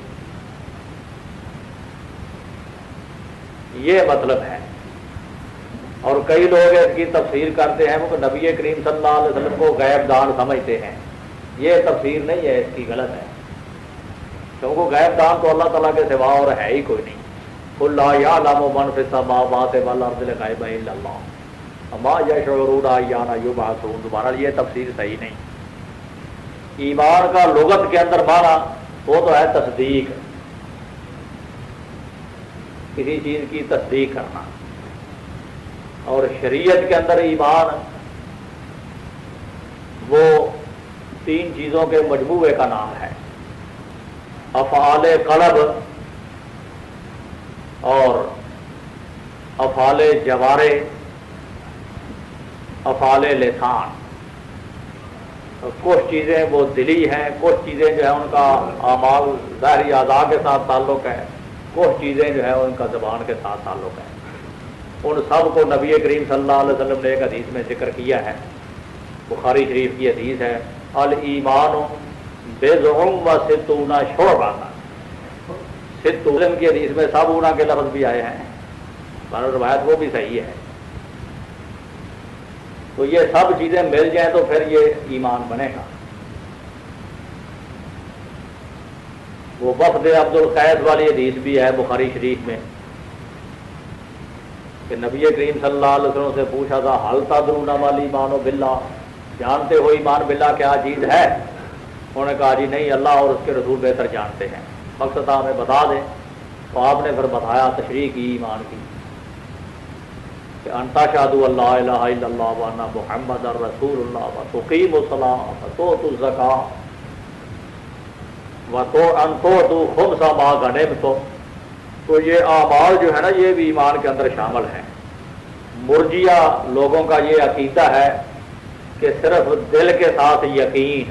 Speaker 1: یہ مطلب ہے۔ اور کئی لوگ اس کی تفسیر کرتے ہیں وہ نبی کریم صلی اللہ علیہ وسلم کو غیب دان سمجھتے ہیں، یہ تفسیر نہیں ہے، اس کی غلط ہے، کیونکہ غیب دان تو اللہ تعالیٰ کے سوا اور ہے ہی کوئی نہیں۔ قل لا یعلم من فی السماوات والارض الغیب الا اللہ وما یشعرون ایان یبعثون۔ دوبارہ یہ تفسیر صحیح نہیں۔ ایمان کا لغت کے اندر معنی وہ تو ہے تصدیق، کسی چیز کی تصدیق کرنا، اور شریعت کے اندر ایمان وہ تین چیزوں کے مجموعے کا نام ہے، افعال قلب اور افعال جوارے، افعال لسان۔ کچھ چیزیں وہ دلی ہیں، کچھ چیزیں جو ہے ان کا اعمال ظاہری اعضاء کے ساتھ تعلق ہے، کچھ چیزیں جو ہے ان کا زبان کے ساتھ تعلق ہے۔ ان سب کو نبی کریم صلی اللہ علیہ وسلم نے ایک حدیث میں ذکر کیا ہے، بخاری شریف کی حدیث ہے، الایمان بضع و ستون شعبہ۔ ستون کی حدیث میں سابونہ کے لفظ بھی آئے ہیں، بہرحال روایت وہ بھی صحیح ہے۔ تو یہ سب چیزیں مل جائیں تو پھر یہ ایمان بنے گا۔ وہ وفد عبد القیس والی حدیث بھی ہے بخاری شریف میں کہ نبی کریم صلی اللہ علیہ وسلم سے پوچھا تھا حل تدرون ما الایمان باللہ، جانتے ہو ایمان باللہ کیا چیز ہے؟ انہوں نے کہا جی نہیں، اللہ اور اس کے رسول بہتر جانتے ہیں، مقصد ہمیں بتا دیں۔ تو آپ نے پھر بتایا، تشریح کی ایمان کی کہ ان تشہد ان لا الہ الا اللہ وان محمد رسول اللہ وتقیم الصلاۃ وتؤتی الزکاۃ وان تؤتوا خمس ما غنمتم۔ تو یہ اعمال جو ہے نا یہ بھی ایمان کے اندر شامل ہیں۔ مرجیہ لوگوں کا یہ عقیدہ ہے کہ صرف دل کے ساتھ یقین،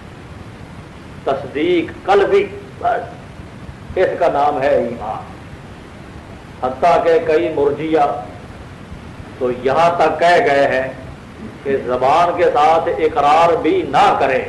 Speaker 1: تصدیق قلبی، بس اس کا نام ہے ایمان۔ حتیٰ کہ کئی مرجیہ تو یہاں تک کہہ گئے ہیں کہ زبان کے ساتھ اقرار بھی نہ کرے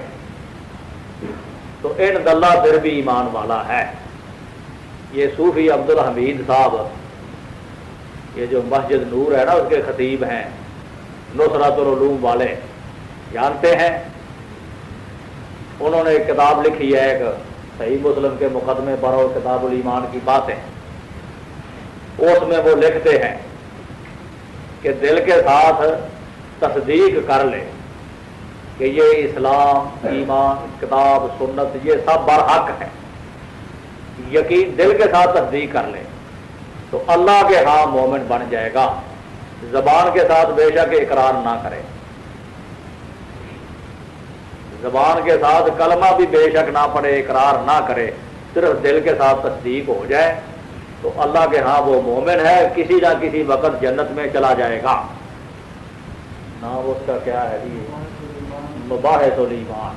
Speaker 1: تو ان دلہ پھر بھی ایمان والا ہے۔ یہ صوفی عبد الحمید صاحب، یہ جو مسجد نور ہے نا اس کے خطیب ہیں، نصرت العلوم والے، جانتے ہیں؟ انہوں نے ایک کتاب لکھی ہے، ایک صحیح مسلم کے مقدمے پر اور کتاب الایمان کی باتیں، اس میں وہ لکھتے ہیں کہ دل کے ساتھ تصدیق کر لے کہ یہ اسلام، ایمان، کتاب، سنت یہ سب برحق ہے، یقین دل کے ساتھ تصدیق کر لے تو اللہ کے ہاں مومن بن جائے گا۔ زبان کے ساتھ بے شک اقرار نہ کرے، زبان کے ساتھ کلمہ بھی بے شک نہ پڑھے، اقرار نہ کرے، صرف دل کے ساتھ تصدیق ہو جائے تو اللہ کے ہاں وہ مومن ہے، کسی نہ کسی وقت جنت میں چلا جائے گا۔ نام اس کا کیا ہے جی؟ مباحث الایمان،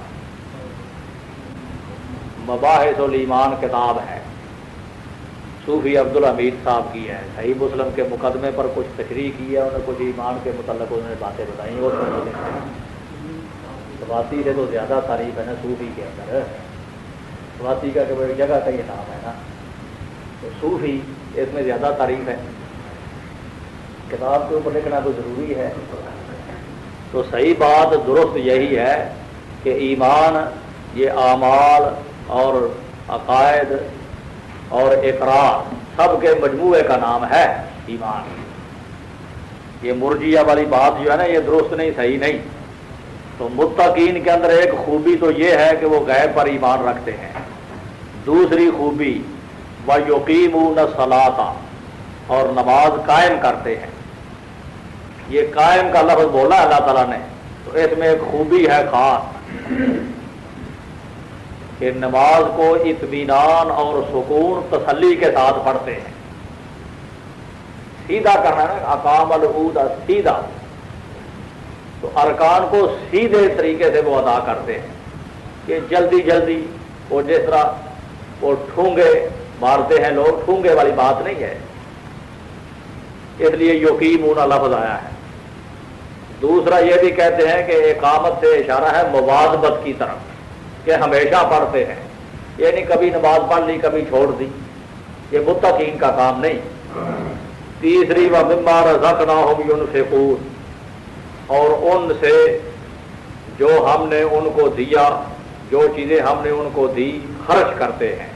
Speaker 1: مباحث الایمان کتاب ہے، صوفی عبد الحمید صاحب کی ہے، صحیح مسلم کے مقدمے پر کچھ تشریح کی ہے، انہوں نے کچھ ایمان کے متعلق انہوں نے باتیں بتائی ہیں، اس میں سواتی سے تو زیادہ تعریف ہے نا صوفی کے اندر، سواتی کا کہ جگہ کا یہ نام ہے نا، تو صوفی اس میں زیادہ تعریف ہے، کتاب کے اوپر لکھنا تو ضروری ہے۔ تو صحیح بات درست یہی ہے کہ ایمان یہ اعمال اور عقائد اور اقرار سب کے مجموعے کا نام ہے ایمان۔ یہ مرجیہ والی بات جو ہے نا یہ درست نہیں، صحیح نہیں۔ تو متقین کے اندر ایک خوبی تو یہ ہے کہ وہ غیب پر ایمان رکھتے ہیں، دوسری خوبی وَيُقِيمُونَ الصَّلَاةَ اور نماز قائم کرتے ہیں۔ یہ قائم کا لفظ بولا اللہ تعالیٰ نے تو اس میں ایک خوبی ہے خاص کہ نماز کو اطمینان اور سکون تسلی کے ساتھ پڑھتے ہیں. سیدھا کرنا ہے نا، اقام العود سیدھا، تو ارکان کو سیدھے طریقے سے وہ ادا کرتے ہیں کہ جلدی جلدی وہ جس طرح وہ ٹھونگے مارتے ہیں لوگ، ٹھونگے والی بات نہیں ہے، اس لیے یقیمون لفظ آیا ہے. دوسرا یہ بھی کہتے ہیں کہ اقامت سے اشارہ ہے مواظبت کی طرف کہ ہمیشہ پڑھتے ہیں، یہ نہیں کبھی نماز پڑھ لی کبھی چھوڑ دی، یہ متقین کا کام نہیں. تیسری وَمِمَّا رَزَقْنَاهُمْ يُنْفِقُونَ، اور ان سے جو ہم نے ان کو دیا، جو چیزیں ہم نے ان کو دی خرچ کرتے ہیں.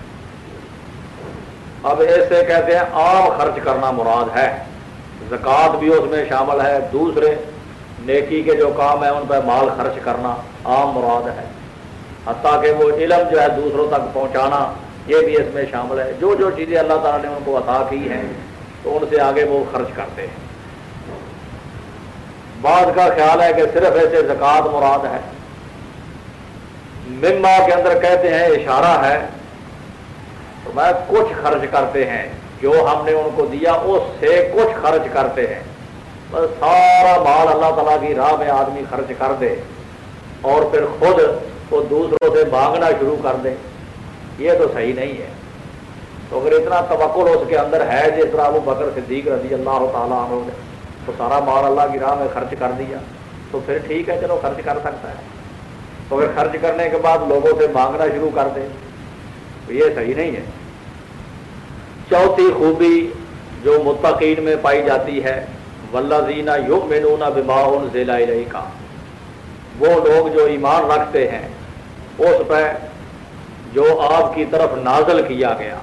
Speaker 1: اب ایسے کہتے ہیں عام خرچ کرنا مراد ہے، زکوٰۃ بھی اس میں شامل ہے، دوسرے نیکی کے جو کام ہیں ان پہ مال خرچ کرنا عام مراد ہے، حتیٰ کہ وہ علم جو ہے دوسروں تک پہنچانا یہ بھی اس میں شامل ہے. جو جو چیزیں اللہ تعالیٰ نے ان کو عطا کی ہیں تو ان سے آگے وہ خرچ کرتے ہیں. بعض کا خیال ہے کہ صرف ایسے زکوٰۃ مراد ہے. مما کے اندر کہتے ہیں اشارہ ہے، تو میں کچھ خرچ کرتے ہیں، جو ہم نے ان کو دیا اس سے کچھ خرچ کرتے ہیں. بس سارا مال اللہ تعالیٰ کی راہ میں آدمی خرچ کر دے اور پھر خود وہ دوسروں سے مانگنا شروع کر دے، یہ تو صحیح نہیں ہے. تو اگر اتنا توکل اس کے اندر ہے جس طرح ابو بکر صدیق رضی اللہ تعالیٰ عنہ نے تو سارا مال اللہ کی راہ میں خرچ کر دیا، تو پھر ٹھیک ہے، چلو خرچ کر سکتا ہے. تو پھر خرچ کرنے کے بعد لوگوں سے مانگنا شروع کر دے تو یہ صحیح نہیں ہے. چوتھی خوبی جو متقین میں پائی جاتی ہے، والذین یؤمنون بما انزل الیک، وہ لوگ جو ایمان رکھتے ہیں اس پہ جو آپ کی طرف نازل کیا گیا.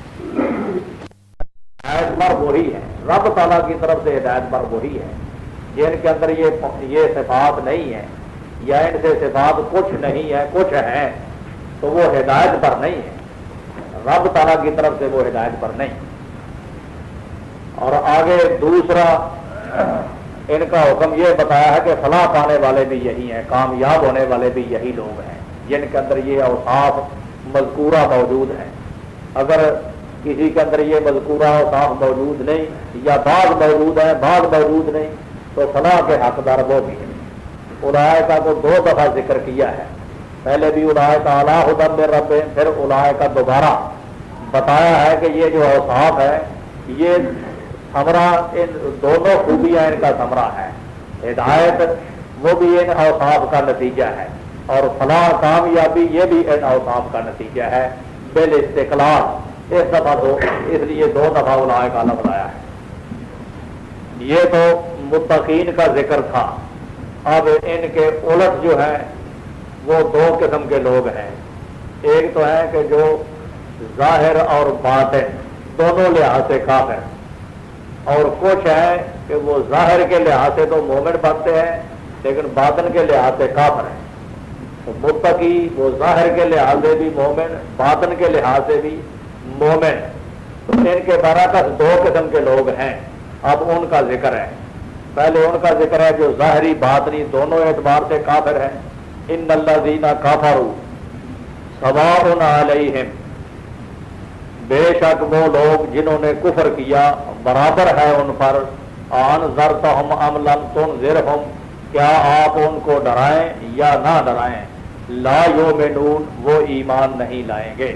Speaker 1: ہدایت پر وہی ہے، رب تعالیٰ کی طرف سے ہدایت پر وہی ہے. جن کے اندر یہ یہ صفات نہیں ہے یا ان سے صفات کچھ نہیں ہے کچھ ہیں تو وہ ہدایت پر نہیں ہے، رب تعالیٰ کی طرف سے وہ ہدایت پر نہیں. اور آگے دوسرا ان کا حکم یہ بتایا ہے کہ فلاح پانے والے بھی یہی ہیں، کامیاب ہونے والے بھی یہی لوگ ہیں جن کے اندر یہ اوصاف مذکورہ موجود ہیں. اگر کسی کے اندر یہ مذکورہ اوصاف موجود نہیں یا بعض موجود ہیں بعض موجود نہیں تو فلاح کے حقدار وہ بھی ہیں. اولئک کو دو دفعہ ذکر کیا ہے، پہلے بھی اولئک علی ھدی من ربہم، پھر اولئک دوبارہ بتایا ہے کہ یہ جو اوصاف ہے یہ ثمرہ ان دونوں خوبیاں ان کا ثمرہ ہے. ہدایت وہ بھی ان اوصاف کا نتیجہ ہے اور فلاح کامیابی یہ بھی ان اوصاف کا نتیجہ ہے بالاستقلال. اس دفعہ دو اس لیے دو دفعہ اولئک کا لفظ آیا ہے. یہ تو متقین کا ذکر تھا. اب ان کے الٹ جو ہیں وہ دو قسم کے لوگ ہیں. ایک تو ہے کہ جو ظاہر اور باطن دونوں لحاظ سے کافر، اور کچھ ہیں کہ وہ ظاہر کے لحاظ سے تو مومن بنتے ہیں لیکن باطن کے لحاظ سے کافر ہیں. تو متقی وہ ظاہر کے لحاظ سے بھی مومن، باطن کے لحاظ سے بھی مومن. تو ان کے برعکس دو قسم کے لوگ ہیں. اب ان کا ذکر ہے. پہلے ان کا ذکر ہے جو ظاہری باطنی دونوں اعتبار سے کافر ہیں. ان الذین کفروا سواء علیہم، بے شک وہ لوگ جنہوں نے کفر کیا برابر ہے ان پر. انذرتہم ام لم تنذرہم، کیا آپ ان کو ڈرائیں یا نہ ڈرائیں. لا یؤمنون، وہ ایمان نہیں لائیں گے.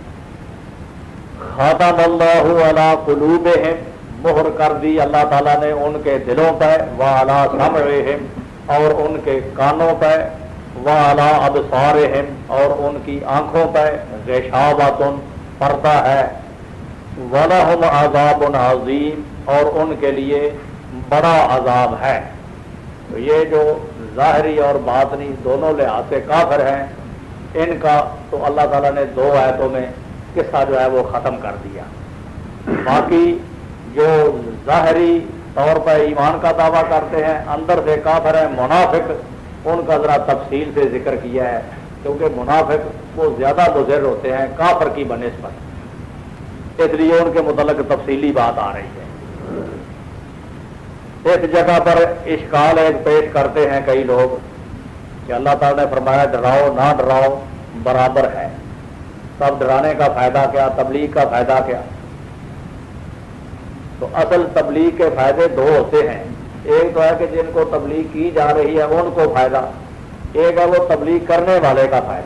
Speaker 1: ختم اللہ علی قلوبہم، مہر کر دی اللہ تعالیٰ نے ان کے دلوں پہ، وعلی سمعہم، اور ان کے کانوں پہ، وعلی ابصارہم، اور ان کی آنکھوں پہ، غشاوۃ، پردہ ہے، وَلَهُمْ عَذَابٌ عَظِيمٌ، اور ان کے لیے بڑا عذاب ہے. تو یہ جو ظاہری اور باطنی دونوں لحاظ سے کافر ہیں ان کا تو اللہ تعالیٰ نے دو آیتوں میں قصہ جو ہے وہ ختم کر دیا. باقی جو ظاہری طور پر ایمان کا دعویٰ کرتے ہیں اندر سے کافر ہیں منافق، ان کا ذرا تفصیل سے ذکر کیا ہے کیونکہ منافق وہ زیادہ مضر ہوتے ہیں کافر کی بنسبت، اس لیے ان کے متعلق تفصیلی بات آ رہی ہے. اس جگہ پر اشکال ایک پیش کرتے ہیں کئی لوگ کہ اللہ تعالیٰ نے فرمایا ڈراؤ نہ ڈراؤ برابر ہے. تب ڈرانے کا فائدہ کیا، تبلیغ کا فائدہ کیا؟ تو اصل تبلیغ کے فائدے دو ہوتے ہیں، ایک تو ہے کہ جن کو تبلیغ کی جا رہی ہے ان کو فائدہ، ایک ہے وہ تبلیغ کرنے والے کا فائدہ۔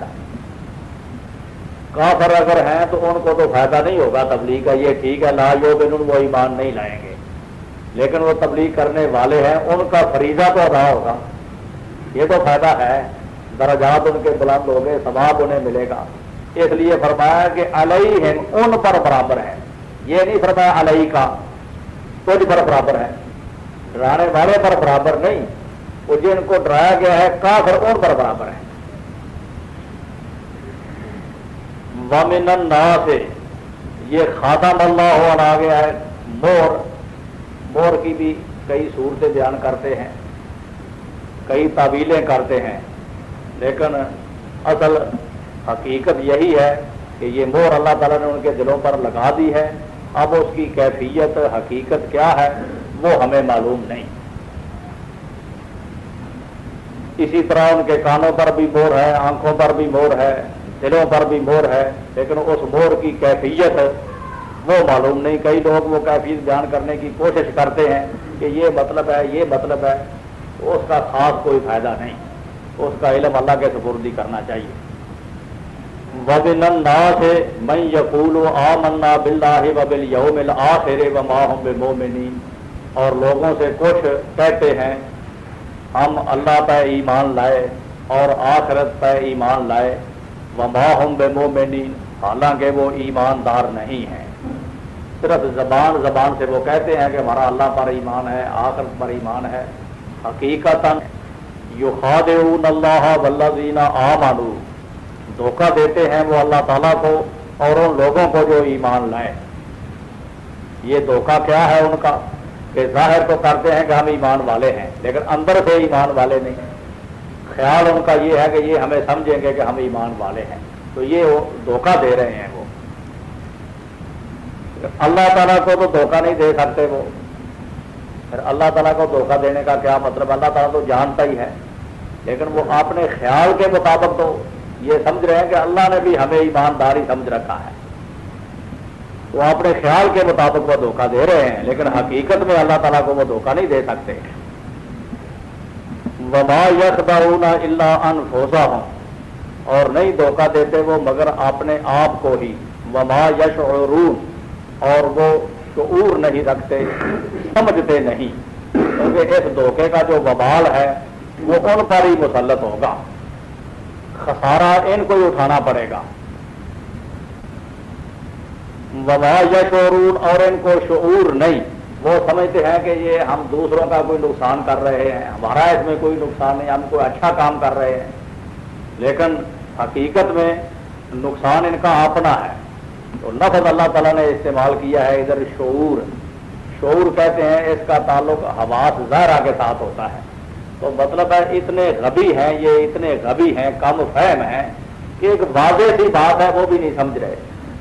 Speaker 1: کافر اگر ہیں تو ان کو تو فائدہ نہیں ہوگا تبلیغ کا، یہ ٹھیک ہے لا یؤمنون، وہ ایمان نہیں لائیں گے، لیکن وہ تبلیغ کرنے والے ہیں ان کا فریضہ تو ادا ہوگا، یہ تو فائدہ ہے، درجات ان کے بلند ہو گئے، ثواب انہیں ملے گا۔ اس لیے فرمایا کہ علیہم، ان پر برابر ہے، یہ نہیں فرمایا علیہ کا، کچھ پر برابر ہے، ڈرانے والے پر برابر نہیں، وہ جن کو ڈرایا گیا ہے کافر ان پر برابر ہے۔ وَمِنَ النَّاسِ، یہ خاتم اللہ علیہ آ گیا ہے، مور، مور کی بھی کئی صورتیں بیان کرتے ہیں، کئی تعویلیں کرتے ہیں، لیکن اصل حقیقت یہی ہے کہ یہ مور اللہ تعالیٰ نے ان کے دلوں پر لگا دی ہے، اب اس کی کیفیت حقیقت کیا ہے وہ ہمیں معلوم نہیں۔ اسی طرح ان کے کانوں پر بھی مور ہے، آنکھوں پر بھی مور ہے، دلوں پر بھی مور ہے، لیکن اس مور کی کیفیت وہ معلوم نہیں۔ کئی لوگ وہ کیفیت بیان کرنے کی کوشش کرتے ہیں کہ یہ مطلب ہے، یہ مطلب ہے، اس کا خاص کوئی فائدہ نہیں، اس کا علم اللہ کے سپردی کرنا چاہیے۔ وَمِنَ النَّاسِ مَن يَقُولُ آمَنَّا بِاللَّهِ وَبِالْيَوْمِ الْآخِرِ وَمَا هُمْ بِمُؤْمِنِينَ، اور لوگوں سے کچھ کہتے ہیں ہم اللہ پہ ایمان لائے اور آخرت پہ ایمان لائے، وَمَا هُمْ بِمُؤْمِنِينَ، حالانکہ وہ ایماندار نہیں ہیں، صرف زبان زبان سے وہ کہتے ہیں کہ ہمارا اللہ پر ایمان ہے، آخرت پر ایمان ہے، حقیقتاً یخادعون اللہ والذین آمنوا، دھوکہ دیتے ہیں وہ اللہ تعالیٰ کو اور ان لوگوں کو جو ایمان لائے۔ یہ دھوکہ کیا ہے ان کا کہ ظاہر تو کرتے ہیں کہ ہم ایمان والے ہیں، لیکن اندر سے ایمان والے نہیں، خیال ان کا یہ ہے کہ یہ ہمیں سمجھیں گے کہ ہم ایمان والے ہیں، تو یہ وہ دھوکہ دے رہے ہیں۔ وہ اللہ تعالیٰ کو تو دھوکہ نہیں دے سکتے وہ، پھر اللہ تعالیٰ کو دھوکہ دینے کا کیا مطلب؟ اللہ تعالیٰ تو جانتا ہی ہے، لیکن وہ اپنے خیال کے مطابق تو یہ سمجھ رہے ہیں کہ اللہ نے بھی ہمیں ایمانداری سمجھ رکھا ہے، وہ اپنے خیال کے مطابق وہ دھوکہ دے رہے ہیں، لیکن حقیقت میں اللہ تعالیٰ کو وہ دھوکہ نہیں دے سکتے۔ وَمَا يَخْدَعُونَ إِلَّا أَنفُسَهُمْ، اور نہیں دھوکہ دیتے وہ مگر اپنے آپ کو ہی، وَمَا يَشْعُرُونَ، اور وہ شعور نہیں رکھتے، سمجھتے نہیں، کیونکہ اس دھوکے کا جو وبال ہے وہ ان پر ہی مسلط ہوگا، خسارہ ان کو ہی اٹھانا پڑے گا۔ وَمَا يَشْعُرُونَ، اور ان کو شعور نہیں، وہ سمجھتے ہیں کہ یہ ہم دوسروں کا کوئی نقصان کر رہے ہیں، ہمارا اس میں کوئی نقصان نہیں، ہم کوئی اچھا کام کر رہے ہیں، لیکن حقیقت میں نقصان ان کا اپنا ہے۔ تو لفظ اللہ تعالیٰ نے استعمال کیا ہے ادھر شعور، شعور کہتے ہیں اس کا تعلق حواس ظاہرہ کے ساتھ ہوتا ہے، تو مطلب ہے اتنے غبی ہیں، یہ اتنے غبی ہیں، کم فہم ہیں کہ ایک واضح سی بات ہے وہ بھی نہیں سمجھ رہے۔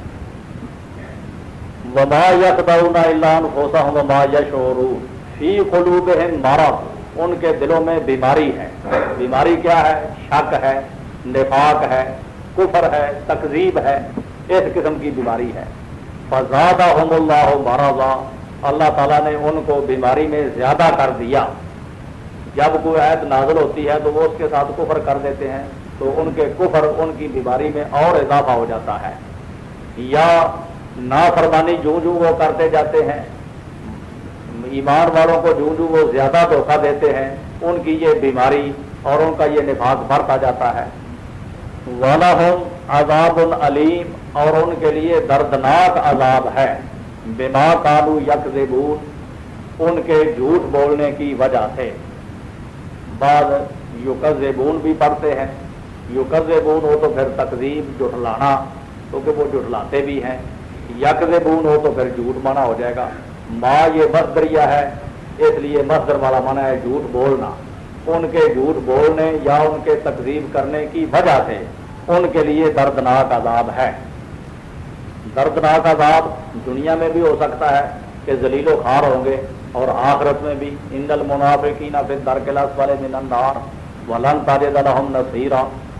Speaker 1: وَمَا يَخْدَعُونَ إِلَّا أَنفُسَهُمْ وَمَا يَشْعُرُونَ فِي قُلُوبِهِم مَرَضٌ، ان کے دلوں میں بیماری ہے۔ بیماری کیا ہے؟ شک ہے، نفاق ہے، کفر ہے، تکذیب ہے، اس قسم کی بیماری ہے۔ فَزَادَهُمُ اللَّهُ مَرَضًا، اللہ تعالیٰ نے ان کو بیماری میں زیادہ کر دیا۔ جب کوئی آیت نازل ہوتی ہے تو وہ اس کے ساتھ کفر کر دیتے ہیں، تو ان کے کفر ان کی بیماری میں اور اضافہ ہو جاتا ہے، یا نافرمانی جوں جوں وہ کرتے جاتے ہیں، ایمان والوں کو جوں جوں وہ زیادہ دھوکہ دیتے ہیں، ان کی یہ بیماری اور ان کا یہ نفاق بڑھتا جاتا ہے۔ وَلَهُمْ عَذَابٌ عَلِيمٌ، اور ان کے لیے دردناک عذاب ہے، بِمَا كَانُوا يَكْذِبُونَ، ان کے جھوٹ بولنے کی وجہ سے۔ بعض یکذبون بھی پڑھتے ہیں، یکذبون ہو تو پھر تکذیب، جھٹلانا، کیونکہ وہ جھٹلاتے بھی ہیں، یکذبون ہو تو پھر جھوٹ مانا ہو جائے گا۔ ما یہ مصدریہ ہے، اس لیے مصدر والا مانا ہے جھوٹ بولنا، ان کے جھوٹ بولنے یا ان کے تکذیب کرنے کی وجہ سے ان کے لیے دردناک عذاب ہے۔ دردناک عذاب دنیا میں بھی ہو سکتا ہے کہ ذلیل و خوار ہوں گے، اور آخرت میں بھی، ان المنافقین فی الدرک الاسفل من النار ولن تجد لهم نصیرا،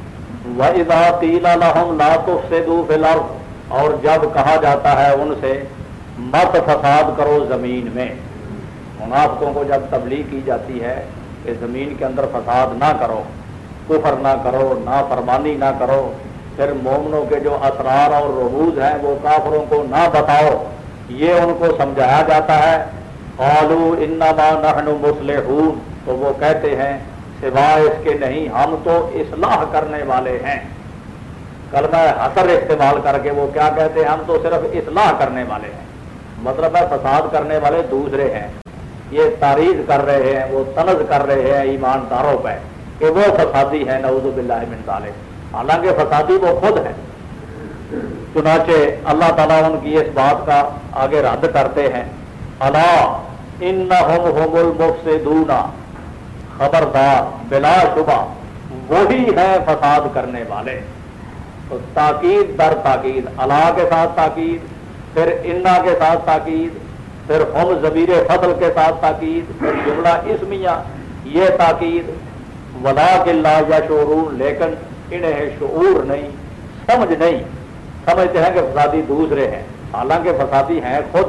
Speaker 1: وَإِذَا قِيلَ لَهُمْ لَا تُفْسِدُوا فِي الْأَرْضِ، اور جب کہا جاتا ہے ان سے مت فساد کرو زمین میں، منافقوں کو جب تبلیغ کی جاتی ہے کہ زمین کے اندر فساد نہ کرو، کفر نہ کرو، نافرمانی نہ کرو، پھر مومنوں کے جو اسرار اور رموز ہیں وہ کافروں کو نہ بتاؤ، یہ ان کو سمجھایا جاتا ہے۔ قالوا انما نحن مصلحون، تو وہ کہتے ہیں سوائے اس کے نہیں، ہم تو اصلاح کرنے والے ہیں۔ کلمہ حسر استعمال کر کے وہ کیا کہتے ہیں؟ ہم تو صرف اصلاح کرنے والے ہیں، مطلب ہے فساد کرنے والے دوسرے ہیں، یہ تعریض کر رہے ہیں، وہ طنز کر رہے ہیں ایمانداروں پہ کہ وہ فسادی ہے، نعوذ باللہ من ذالک، حالانکہ فسادی وہ خود ہے۔ چنانچہ اللہ تعالیٰ ان کی اس بات کا آگے رد کرتے ہیں، الا انہم هم المفسدون، خبردار بلا شبہ وہی ہے فساد کرنے والے۔ تو تاکید در تاکید، الا کے ساتھ تاکید، پھر انا کے ساتھ تاکید، پھر ہم ضمیر فصل کے ساتھ تاکید، پھر جملہ اسمیہ یہ تاکید، ولکن لا یشعرون، لیکن انہیں شعور نہیں، سمجھ نہیں، سمجھتے ہیں کہ فسادی دوسرے ہیں، حالانکہ فسادی ہیں خود۔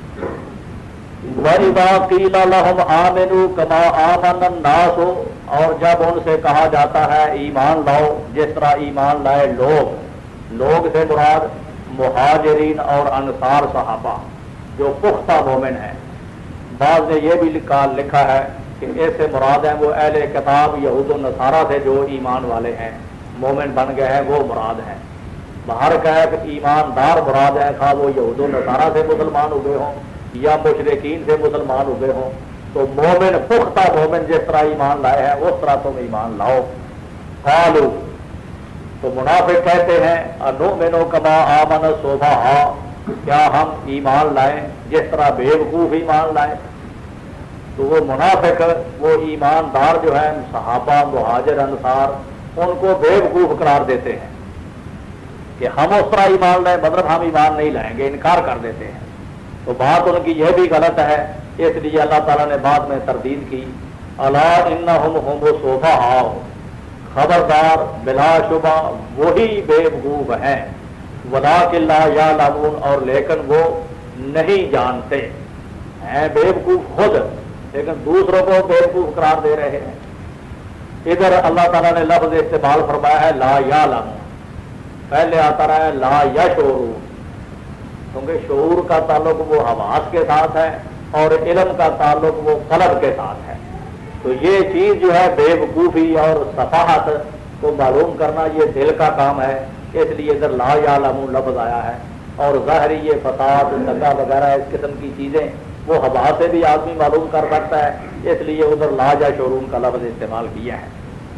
Speaker 1: وَإِذَا قِيلَ لَهُمْ آمِنُوا كَمَا آمَنَ النَّاسُ، اور جب ان سے کہا جاتا ہے ایمان لاؤ جس طرح ایمان لائے لوگ، لوگ سے مراد مہاجرین اور انصار صحابہ جو پختہ مومن ہیں۔ بعض نے یہ بھی لکھا لکھا ہے کہ ایسے مراد ہیں وہ اہل کتاب یہود و نصارہ سے جو ایمان والے ہیں، مومن بن گئے ہیں، وہ مراد ہیں۔ باہر کا ہے کہ ایماندار مراد ہے، خواہ وہ یہود و نصارہ سے مسلمان ہوئے ہوں یا مشرکین سے مسلمان ہوئے ہوں، تو مومن پختہ مومن جس طرح ایمان لائے ہیں اس طرح تم ایمان لاؤ۔ قالوا، تو منافق کہتے ہیں انؤمن کما آمن السفہاء، کیا ہم ایمان لائیں جس طرح بے وقوف ایمان لائیں؟ تو وہ منافق وہ ایماندار جو ہیں صحابہ مہاجر انصار ان کو بے وقوف قرار دیتے ہیں کہ ہم اس طرح ایمان لائیں، مطلب ہم ایمان نہیں لائیں گے، انکار کر دیتے ہیں۔ تو بات ان کی یہ بھی غلط ہے، اس لیے اللہ تعالیٰ نے بعد میں تردید کی، الا انہم هم السفہاء، خبردار بلا شبہ وہی بے وقوف ہیں، ولکن لا یعلمون، اور لیکن وہ نہیں جانتے ہیں، بے وقوف خود لیکن دوسروں کو بے وقوف قرار دے رہے ہیں۔ ادھر اللہ تعالیٰ نے لفظ استعمال فرمایا ہے لا یعلمون، پہلے آتا رہا ہے لا یشعرون، کیونکہ شعور کا تعلق وہ حواس کے ساتھ ہے اور علم کا تعلق وہ قلب کے ساتھ ہے۔ تو یہ چیز جو ہے بے وقوفی اور صفاحت کو معلوم کرنا یہ دل کا کام ہے، اس لیے ادھر لا یعلمون لفظ آیا ہے۔ اور ظاہری یہ فساد دگا وغیرہ اس قسم کی چیزیں وہ حواس سے بھی آدمی معلوم کر سکتا ہے، اس لیے ادھر لا یشعرون کا لفظ استعمال کیا ہے۔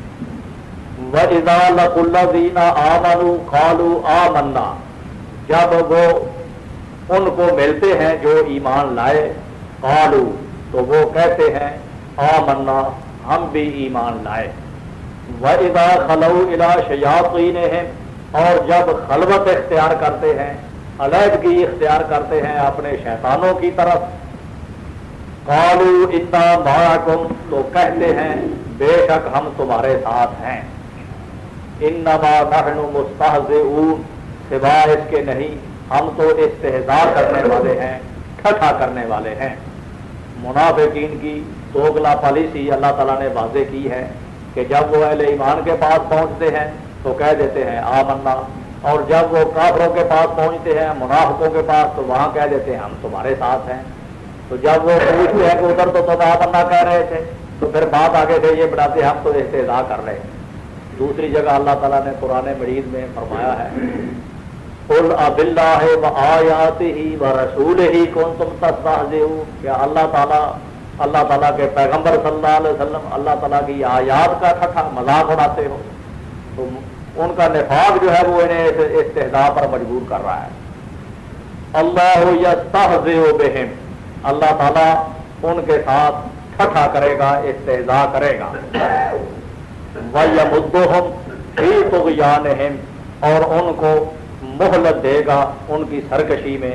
Speaker 1: وَإِذَا لَقُوا الَّذِينَ آمَنُوا قَالُوا آمَنَّا، جب وہ ان کو ملتے ہیں جو ایمان لائے، قالوا، تو وہ کہتے ہیں آمنا، ہم بھی ایمان لائے۔ وَإِذَا خَلَوْا إِلَىٰ شَيَاطِينِهِمْ، اور جب خلوت اختیار کرتے ہیں، علیحدگی اختیار کرتے ہیں اپنے شیطانوں کی طرف، قالوا انا معکم، تو کہتے ہیں بے شک ہم تمہارے ساتھ ہیں، انما نحن مستہزئون، سوائے اس کے نہیں ہم تو استہزاء کرنے والے ہیں، ٹھٹھا کرنے والے ہیں۔ منافقین کی دوگلا پالیسی اللہ تعالیٰ نے واضح کی ہے کہ جب وہ اہل ایمان کے پاس پہنچتے ہیں تو کہہ دیتے ہیں آمنا، اور جب وہ کافروں کے پاس پہنچتے ہیں منافقوں کے پاس تو وہاں کہہ دیتے ہیں ہم تمہارے ساتھ ہیں۔ تو جب وہ پوچھتے ہیں کہ ادھر تو تم آمنا کہہ رہے تھے، تو پھر بات آگے سے یہ بڑھاتے ہم تو استہزاء کر رہے ہیں۔ دوسری جگہ اللہ تعالیٰ نے قرآن مجید میں فرمایا ہے قل اباللہ وآیاتہ ورسولہ کنتم تستہزئون، کیا اللہ تعالیٰ اللہ تعالیٰ کے پیغمبر صلی اللہ علیہ وسلم اللہ تعالیٰ کی آیات کا ٹھٹھا مذاق اڑاتے ہو؟ تو ان کا نفاق جو ہے وہ انہیں استہزاء پر مجبور کر رہا ہے۔ اللہ یستہزئ بہم، اللہ تعالیٰ ان کے ساتھ ٹھٹھا کرے گا، استہزاء کرے گا۔ وَيَمُدُّهُمْ فِي طُغْيَانِهِمْ، اور ان کو مہلت دے گا ان کی سرکشی میں،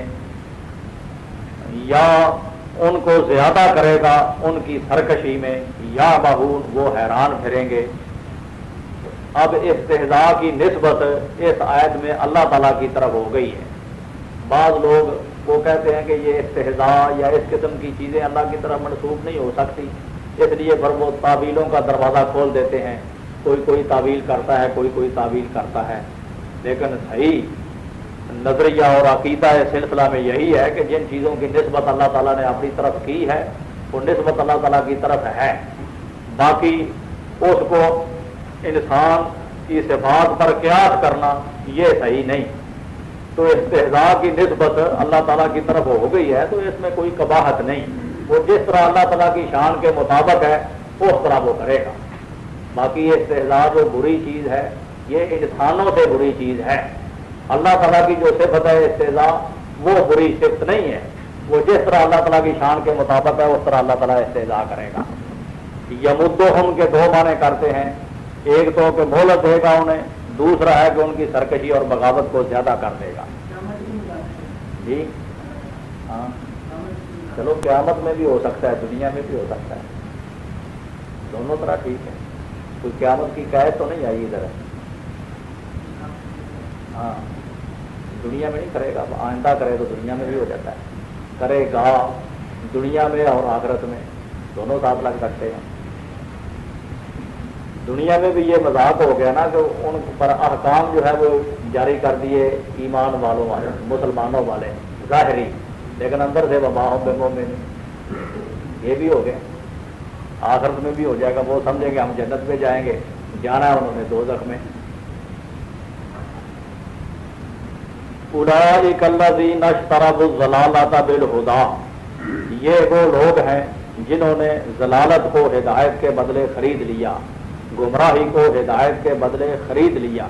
Speaker 1: یا ان کو زیادہ کرے گا ان کی سرکشی میں، یا بہون وہ حیران پھریں گے۔ اب استہزاء کی نسبت اس آیت میں اللہ تعالیٰ کی طرف ہو گئی ہے. بعض لوگ وہ کہتے ہیں کہ یہ استہزاء یا اس قسم کی چیزیں اللہ کی طرف منسوب نہیں ہو سکتی, اس لیے پر وہ تعویلوں کا دروازہ کھول دیتے ہیں. کوئی کوئی تعویل کرتا ہے, کوئی کوئی تعویل کرتا ہے, لیکن صحیح نظریہ اور عقیدہ سلسلہ میں یہی ہے کہ جن چیزوں کی نسبت اللہ تعالیٰ نے اپنی طرف کی ہے وہ نسبت اللہ تعالیٰ کی طرف ہے. باقی اس کو انسان کی صفات پر قیاس کرنا یہ صحیح نہیں. تو استہزاء کی نسبت اللہ تعالیٰ کی طرف ہو گئی ہے تو اس میں کوئی قباحت نہیں. وہ جس طرح اللہ تعالیٰ کی شان کے مطابق ہے اس طرح وہ کرے گا. باقی استہزاء جو بری چیز ہے یہ انسانوں سے بری چیز ہے. اللہ تعالیٰ کی جو صفت ہے استہزاء وہ بری صفت نہیں ہے. وہ جس طرح اللہ تعالیٰ کی شان کے مطابق ہے اس طرح اللہ تعالیٰ استہزاء کرے گا. یمدہم کے دو معنی کرتے ہیں, ایک تو کہ مہلت دے گا انہیں, دوسرا ہے کہ ان کی سرکشی اور بغاوت کو زیادہ کر دے گا. جی ہاں, چلو قیامت میں بھی ہو سکتا ہے, دنیا میں بھی ہو سکتا ہے, دونوں طرح ٹھیک ہے. کوئی قیامت کی قید تو نہیں آئی ادھر. ہاں دنیا میں نہیں کرے گا, آئندہ کرے تو دنیا میں بھی ہو جاتا ہے. کرے گا دنیا میں اور آخرت میں دونوں ساتھ لگ سکتے ہیں. دنیا میں بھی یہ مذاق ہو گیا نا کہ ان پر احکام جو ہے وہ جاری کر دیے ایمان والوں والے, مسلمانوں والے ظاہری, لیکن اندر سے وباہم بمؤمن یہ بھی ہو گئے. آخرت میں بھی ہو جائے گا. وہ سمجھیں گے ہم جنت میں جائیں گے, جانا ہے انہوں نے دوزخ میں. اولئک الذین اشتروا الضلالۃ بالہدی, یہ وہ لوگ ہیں جنہوں نے ضلالت کو ہدایت کے بدلے خرید لیا, گمراہی کو ہدایت کے بدلے خرید لیا.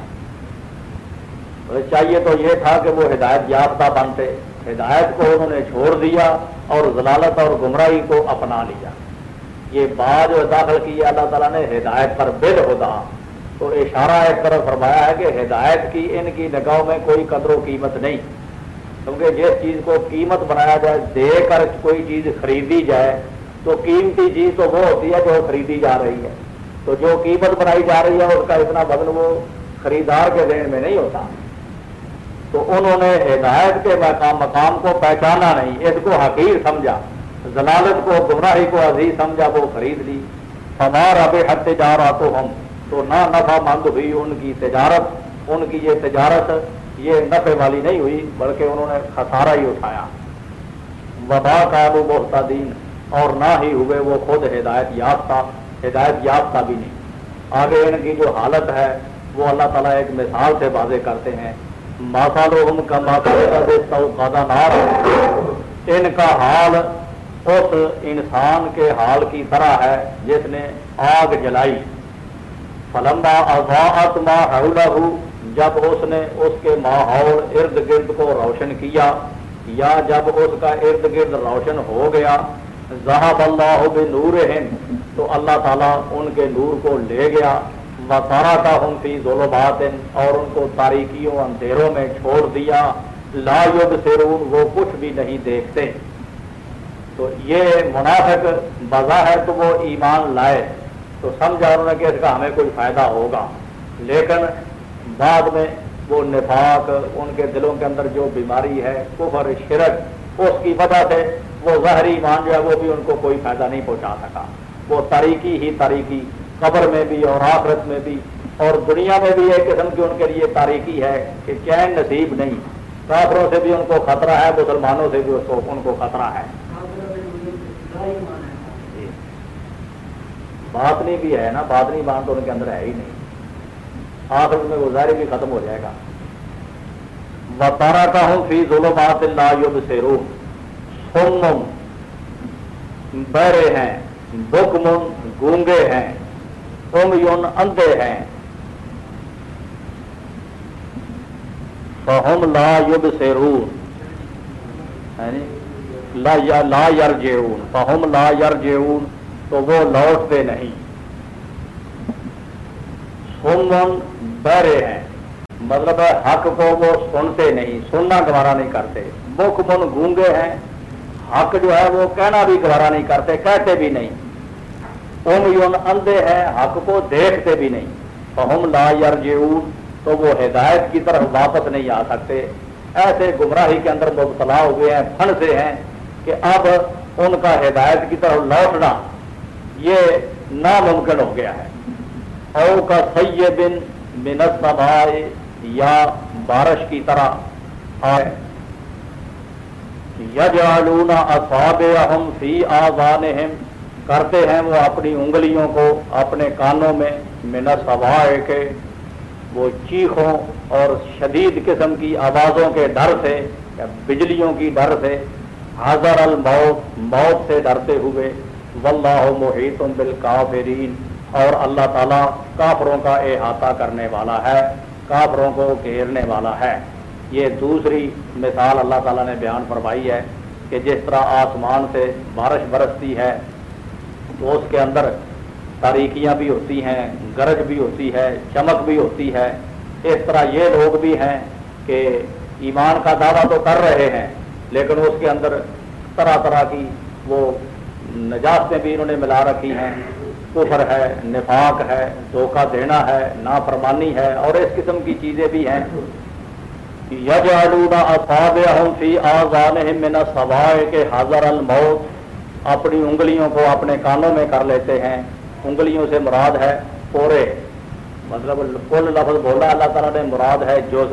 Speaker 1: چاہیے تو یہ تھا کہ وہ ہدایت یافتہ بنتے, ہدایت کو انہوں نے چھوڑ دیا اور ضلالت اور گمراہی کو اپنا لیا. یہ بات جو داخل کی ہے اللہ تعالیٰ نے ہدایت پر بالہدی, تو اشارہ ایک طرف فرمایا ہے کہ ہدایت کی ان کی نگاہوں میں کوئی قدر و قیمت نہیں, کیونکہ جس چیز کو قیمت بنایا جائے, دے کر کوئی چیز خریدی جائے تو قیمتی چیز تو وہ ہوتی ہے جو خریدی جا رہی ہے. تو جو قیمت بنائی جا رہی ہے اس کا اتنا بدل وہ خریدار کے ذہن میں نہیں ہوتا. تو انہوں نے ہدایت کے مقام مقام کو پہچانا نہیں, اس کو حقیر سمجھا, ضلالت کو گمراہی کو عزیز سمجھا, وہ خرید لی. ہمارا بے حد تجارتہم, تو نہ نفع مند ہوئی ان کی تجارت, ان کی یہ تجارت یہ نفع والی نہیں ہوئی بلکہ انہوں نے خسارہ ہی اٹھایا. وما کانوا مہتدین, اور نہ ہی ہوئے وہ خود ہدایت یافتہ, ہدایت یافتہ بھی نہیں. آگے ان کی جو حالت ہے وہ اللہ تعالیٰ ایک مثال سے واضح کرتے ہیں. مثلہم کمثل الذی استوقد نارا, ان کا حال اس انسان کے حال کی طرح ہے جس نے آگ جلائی. فلما اضاءت ما حولہ, جب اس نے اس کے ماحول ارد گرد کو روشن کیا, یا جب اس کا ارد گرد روشن ہو گیا. ذہب اللہ بنورہم, تو اللہ تعالیٰ ان کے نور کو لے گیا. وترکہم فی ظلمات, اور ان کو تاریکیوں اندھیروں میں چھوڑ دیا. لا یبصرون, وہ کچھ بھی نہیں دیکھتے. تو یہ منافق بظاہر تو وہ ایمان لائے تو سمجھا انہوں نے کہ اس کا ہمیں کوئی فائدہ ہوگا, لیکن بعد میں وہ نفاق, ان کے دلوں کے اندر جو بیماری ہے کفر شرک, اس کی وجہ سے وہ ظاہری ایمان جو ہے وہ بھی ان کو کوئی فائدہ نہیں پہنچا سکا. وہ تاریکی ہی تاریکی, قبر میں بھی اور آخرت میں بھی اور دنیا میں بھی ایک قسم کی ان کے لیے تاریکی ہے کہ چین نصیب نہیں. کافروں سے بھی ان کو خطرہ ہے, مسلمانوں سے بھی ان کو خطرہ ہے. باطنی بھی ہے نا, باطنی ایمان تو ان کے اندر ہے ہی نہیں. آخرت میں وہ ظاہری بھی ختم ہو جائے گا. وَتَرَکَهُمْ فِي ظُلُمَاتٍ لَا يُبْصِرُونَ, صُمٌّ, بہرے ہیں, بُکْمٌ, گونگے ہیں, عُمْیٌ, اندھے ہیں. فَهُمْ لَا يُبْصِرُونَ, لا يرجعون, فَهُمْ لَا يَرْجِعُونَ, تو وہ لوٹتے نہیں. سنن, بہرے ہیں, مطلب ہے حق کو وہ سنتے نہیں, سننا گوارا نہیں کرتے. بکمن, گونگے ہیں, حق جو ہے وہ کہنا بھی گوارا نہیں کرتے, کہتے بھی نہیں. عمیون, اندھے ہیں, حق کو دیکھتے بھی نہیں. فہم لا یرجعون، تو وہ ہدایت کی طرف واپس نہیں آ سکتے، ایسے گمراہی کے اندر مبتلا ہوئے ہیں، پھنسے ہیں کہ اب ان کا ہدایت کی طرف لوٹنا یہ ناممکن ہو گیا ہے۔ او کا سیب من السماء، یا بارش کی طرح آئے، یجعلون اصابعهم فی آذانہم، کرتے ہیں وہ اپنی انگلیوں کو اپنے کانوں میں، من السماء کے وہ چیخوں اور شدید قسم کی آوازوں کے ڈر سے، یا بجلیوں کی ڈر سے، حذر الموت، موت سے ڈرتے ہوئے، واللہ محیط بالکافرین، اور اللہ تعالیٰ کافروں کا احاطہ کرنے والا ہے، کافروں کو گھیرنے والا ہے۔ یہ دوسری مثال اللہ تعالیٰ نے بیان فرمائی ہے کہ جس طرح آسمان سے بارش برستی ہے تو اس کے اندر تاریکیاں بھی ہوتی ہیں، گرج بھی ہوتی ہے، چمک بھی ہوتی ہے، اس طرح یہ لوگ بھی ہیں کہ ایمان کا دعویٰ تو کر رہے ہیں لیکن اس کے اندر طرح طرح کی وہ نجاستیں بھی انہوں نے ملا رکھی ہیں، کفر ہے، نفاق ہے، دھوکہ دینا ہے، نافرمانی ہے، اور اس قسم کی چیزیں بھی ہیں۔ یجعلون اصابعهم فی آذانہم من السماء کے حذر الموت، اپنی انگلیوں کو اپنے کانوں میں کر لیتے ہیں۔ انگلیوں سے مراد ہے پورے، مطلب کل لفظ بولا اللہ تعالیٰ نے، مراد ہے جز،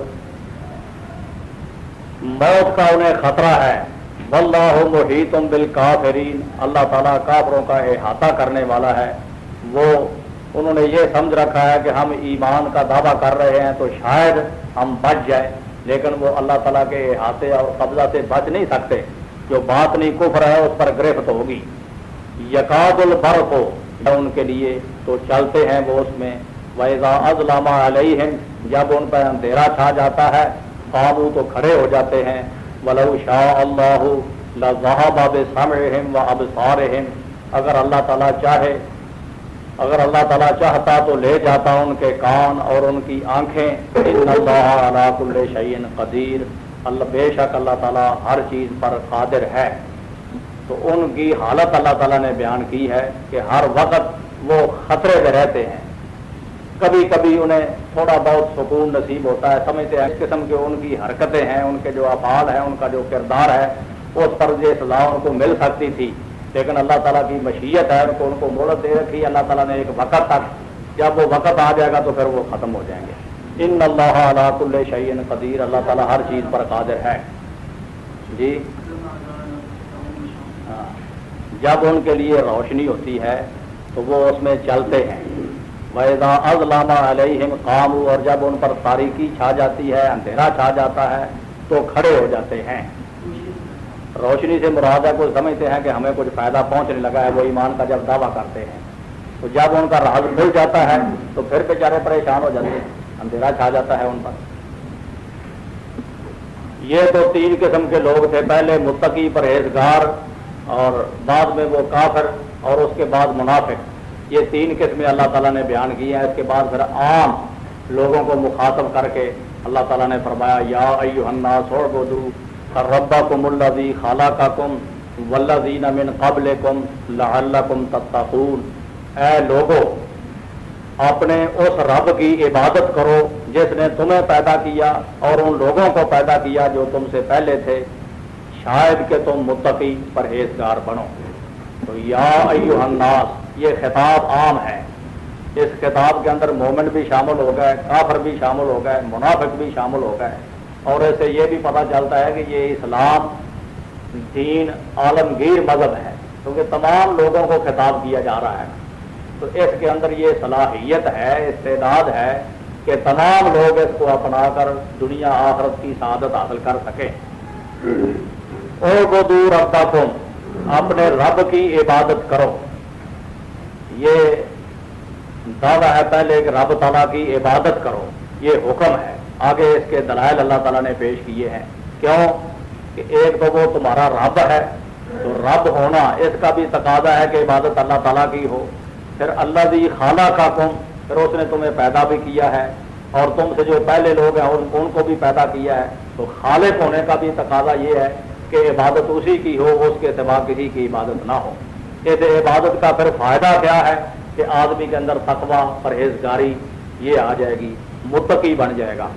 Speaker 1: موت کا انہیں خطرہ ہے۔ واللہ محیط بالکافرین، اللہ تعالیٰ کافروں کا احاطہ کرنے والا ہے۔ وہ انہوں نے یہ سمجھ رکھا ہے کہ ہم ایمان کا دعویٰ کر رہے ہیں تو شاید ہم بچ جائیں، لیکن وہ اللہ تعالیٰ کے احاطے اور قبضہ سے بچ نہیں سکتے۔ جو باطنی کفر ہے اس پر گرفت ہوگی۔ یکاد البرق ہو ان کے لیے تو چلتے ہیں وہ اس میں، وَإِذَا أَظْلَمَ عَلَيْهِمْ، جب ان پر اندھیرا چھا جاتا ہے، قاموا تو کھڑے ہو جاتے ہیں۔ وَلَوْ شَاءَ اللَّهُ لَذَهَبَ بِسَمْعِهِمْ وَأَبْصَارِهِمْ، اگر اللہ تعالیٰ چاہے، اگر اللہ تعالیٰ چاہتا تو لے جاتا ان کے کان اور ان کی آنکھیں۔ ان اللہ علی کل شیء قدیر، اللہ بے شک اللہ تعالیٰ ہر چیز پر قادر ہے۔ تو ان کی حالت اللہ تعالیٰ نے بیان کی ہے کہ ہر وقت وہ خطرے میں رہتے ہیں، کبھی کبھی انہیں تھوڑا بہت سکون نصیب ہوتا ہے، سمجھتے ہیں اس قسم کے ان کی حرکتیں ہیں، ان کے جو افعال ہیں، ان کا جو کردار ہے، اس پر یہ سزا ان کو مل سکتی تھی، لیکن اللہ تعالیٰ کی مشیت ہے، ان کو ان کو مہلت دے رکھی اللہ تعالیٰ نے ایک وقت تک، جب وہ وقت آ جائے گا تو پھر وہ ختم ہو جائیں گے۔ ان اللہ علی کل شیء قدیر، اللہ تعالیٰ ہر چیز پر قادر ہے۔ جی ہاں، جب ان کے لیے روشنی ہوتی ہے تو وہ اس میں چلتے ہیں۔ وَإِذَا أَظْلَمَ عَلَيْهِمْ قَامُوا، اور جب ان پر تاریکی چھا جاتی ہے، اندھیرا چھا جاتا ہے تو کھڑے ہو جاتے ہیں۔ روشنی سے مراد ہے، کوئی سمجھتے ہیں کہ ہمیں کچھ فائدہ پہنچنے لگا ہے، وہ ایمان کا جب دعویٰ کرتے ہیں تو جب ان کا راز کھل جاتا ہے تو پھر بیچارے پریشان ہو جاتے ہیں، اندھیرا چھا جاتا ہے ان پر۔ یہ تو تین قسم کے لوگ تھے، پہلے متقی پرہیزگار، اور بعد میں وہ کافر، اور اس کے بعد منافق۔ یہ تین قسمیں اللہ تعالیٰ نے بیان کی ہیں۔ اس کے بعد پھر عام لوگوں کو مخاطب کر کے اللہ تعالیٰ نے فرمایا، یا ایھا الناس اعبدوا ربکم الذی خلقکم والذین من قبلکم لعلکم تتقون، اے لوگو اپنے اس رب کی عبادت کرو جس نے تمہیں پیدا کیا اور ان لوگوں کو پیدا کیا جو تم سے پہلے تھے، شاید کہ تم متقی پرہیزگار بنو۔ تو یا ایھا الناس، یہ خطاب عام ہے، اس خطاب کے اندر مومن بھی شامل ہو گئے، کافر بھی شامل ہو گئے، منافق بھی شامل ہو گئے، اور اسے یہ بھی پتہ چلتا ہے کہ یہ اسلام دین عالمگیر مذہب ہے، کیونکہ تمام لوگوں کو خطاب کیا جا رہا ہے۔ تو اس کے اندر یہ صلاحیت ہے، استعداد ہے کہ تمام لوگ اس کو اپنا کر دنیا آخرت کی سعادت حاصل کر سکیں۔ اعبدوا ربکم، اپنے رب کی عبادت کرو۔ یہ دعویٰ ہے پہلے کہ رب تعالیٰ کی عبادت کرو، یہ حکم ہے۔ آگے اس کے دلائل اللہ تعالیٰ نے پیش کیے ہیں۔ کیوں کہ ایک تو وہ تمہارا رب ہے، تو رب ہونا اس کا بھی تقاضا ہے کہ عبادت اللہ تعالیٰ کی ہو۔ پھر اللہ دی خالقکم، پھر اس نے تمہیں پیدا بھی کیا ہے، اور تم سے جو پہلے لوگ ہیں ان کو بھی پیدا کیا ہے، تو خالق ہونے کا بھی تقاضا یہ ہے کہ عبادت اسی کی ہو، اس کے سوا کسی کی عبادت نہ ہو۔ اس عبادت کا پھر فائدہ کیا ہے کہ آدمی کے اندر تقویٰ، پرہیزگاری یہ آ جائے گی، متقی بن جائے گا۔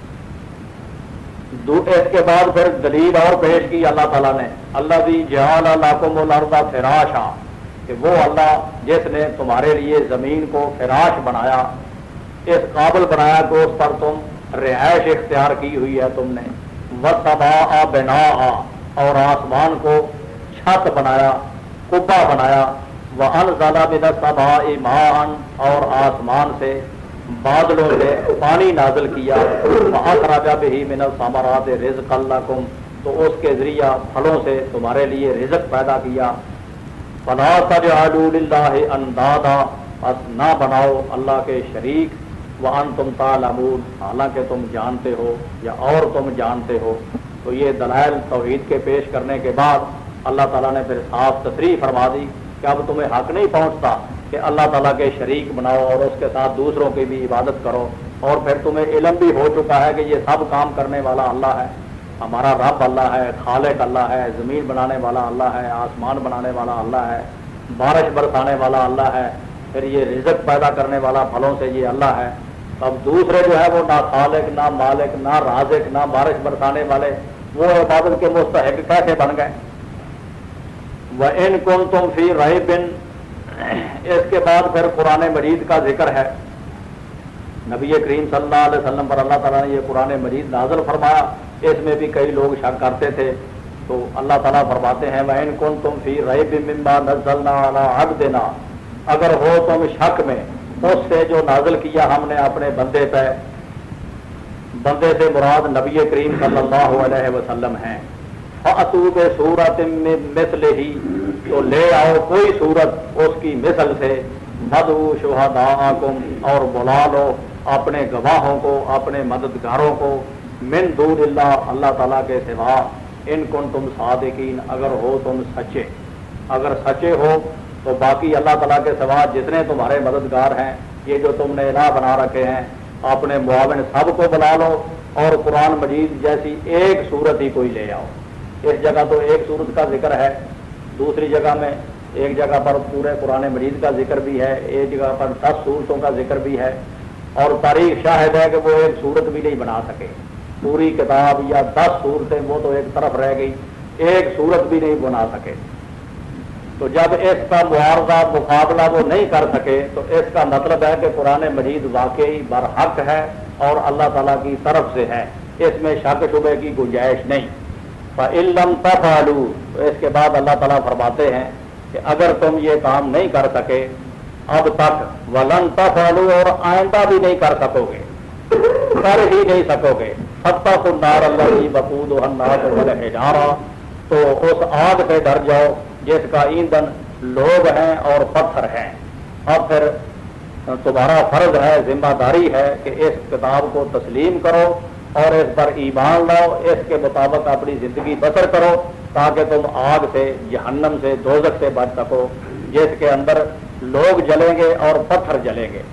Speaker 1: اس کے بعد پھر دلیل اور پیش کی اللہ تعالیٰ نے، اللہ بھی جعل لکم الارض فراشا، کہ وہ اللہ جس نے تمہارے لیے زمین کو فراش بنایا، اس قابل بنایا کہ اس پر تم رہائش اختیار کی ہوئی ہے تم نے، والسماء بناء، اور آسمان کو چھت بنایا، قبہ بنایا، وانزل من السماء ماء، اور آسمان سے بادلوں سے پانی نازل کیا، واخرج به من الثمرات رزقا لكم، تو اس کے ذریعہ پھلوں سے تمہارے لیے رزق پیدا کیا۔ فلا تجعلوا للہ اندادا، پس نہ بناؤ اللہ کے شریک، وانتم تعلمون، حالانکہ تم جانتے ہو یا اور تم جانتے ہو۔ تو یہ دلائل توحید کے پیش کرنے کے بعد اللہ تعالیٰ نے پھر صاف تصریح فرما دی کہ اب تمہیں حق نہیں پہنچتا کہ اللہ تعالیٰ کے شریک بناؤ اور اس کے ساتھ دوسروں کی بھی عبادت کرو، اور پھر تمہیں علم بھی ہو چکا ہے کہ یہ سب کام کرنے والا اللہ ہے، ہمارا رب اللہ ہے، خالق اللہ ہے، زمین بنانے والا اللہ ہے، آسمان بنانے والا اللہ ہے، بارش برسانے والا اللہ ہے، پھر یہ رزق پیدا کرنے والا پھلوں سے یہ اللہ ہے۔ اب دوسرے جو ہے وہ نہ خالق نہ مالک نہ رازق نہ بارش برسانے والے، وہ عبادت کے مستحق کیسے بن گئے؟ وَإِن كُنتُمْ فِي رَيْبٍ، اس کے بعد پھر قرآن مجید کا ذکر ہے۔ نبی کریم صلی اللہ علیہ وسلم پر اللہ تعالیٰ نے یہ قرآن مجید نازل فرمایا، اس میں بھی کئی لوگ شک کرتے تھے، تو اللہ تعالیٰ فرماتے ہیں وَإِن كُنتُمْ فِي رَيْبٍ مِّمَّا نَزَّلْنَا عَلَىٰ عَبْدِنَا، اگر ہو تم شک میں اس سے جو نازل کیا ہم نے اپنے بندے پہ، بندے سے مراد نبی کریم صلی اللہ علیہ وسلم ہیں، فَأْتُوا بِسُورَةٍ مِّن مِّثْلِهِ، تو لے آؤ کوئی صورت اس کی مثل سے، وَادْعُوا شُهَدَاءَكُمْ، اور بلا لو اپنے گواہوں کو، اپنے مددگاروں کو، من دون اللہ، اللہ تعالیٰ کے سوا، ان کنتم صادقین، اگر ہو تم سچے، اگر سچے ہو تو باقی اللہ تعالیٰ کے سوا جتنے تمہارے مددگار ہیں، یہ جو تم نے الہ بنا رکھے ہیں، اپنے معاون سب کو بلا لو، اور قرآن مجید جیسی ایک صورت ہی کوئی لے آؤ۔ اس جگہ تو ایک صورت کا ذکر ہے، دوسری جگہ میں ایک جگہ پر پورے قرآن مجید کا ذکر بھی ہے، ایک جگہ پر دس صورتوں کا ذکر بھی ہے، اور تاریخ شاہد ہے کہ وہ ایک صورت بھی نہیں بنا سکے، پوری کتاب یا دس صورتیں وہ تو ایک طرف رہ گئی، ایک صورت بھی نہیں بنا سکے۔ تو جب اس کا معارضہ مقابلہ وہ نہیں کر سکے تو اس کا مطلب ہے کہ قرآن مجید واقعی برحق ہے اور اللہ تعالیٰ کی طرف سے ہے، اس میں شک شبے کی گنجائش نہیں۔ فَإِن لَّمْ تَفْعَلُوا، اس کے بعد اللہ تعالیٰ فرماتے ہیں کہ اگر تم یہ کام نہیں کر سکے اب تک، وَلَن تَفْعَلُوا، اور آئندہ بھی نہیں کر سکو گے، کر ہی نہیں سکو گے، فَاتَّقُوا النَّارَ الَّتِي وَقُودُهَا النَّاسُ وَالْحِجَارَةُ، تو اس آگ سے ڈر جاؤ جس کا ایندھن لوگ ہیں اور پتھر ہیں۔ اب پھر تمہارا فرض ہے، ذمہ داری ہے کہ اس کتاب کو تسلیم کرو اور اس پر ایمان لاؤ، اس کے مطابق اپنی زندگی بسر کرو، تاکہ تم آگ سے، جہنم سے، دوزخ سے بچ سکو، جس کے اندر لوگ جلیں گے اور پتھر جلیں گے۔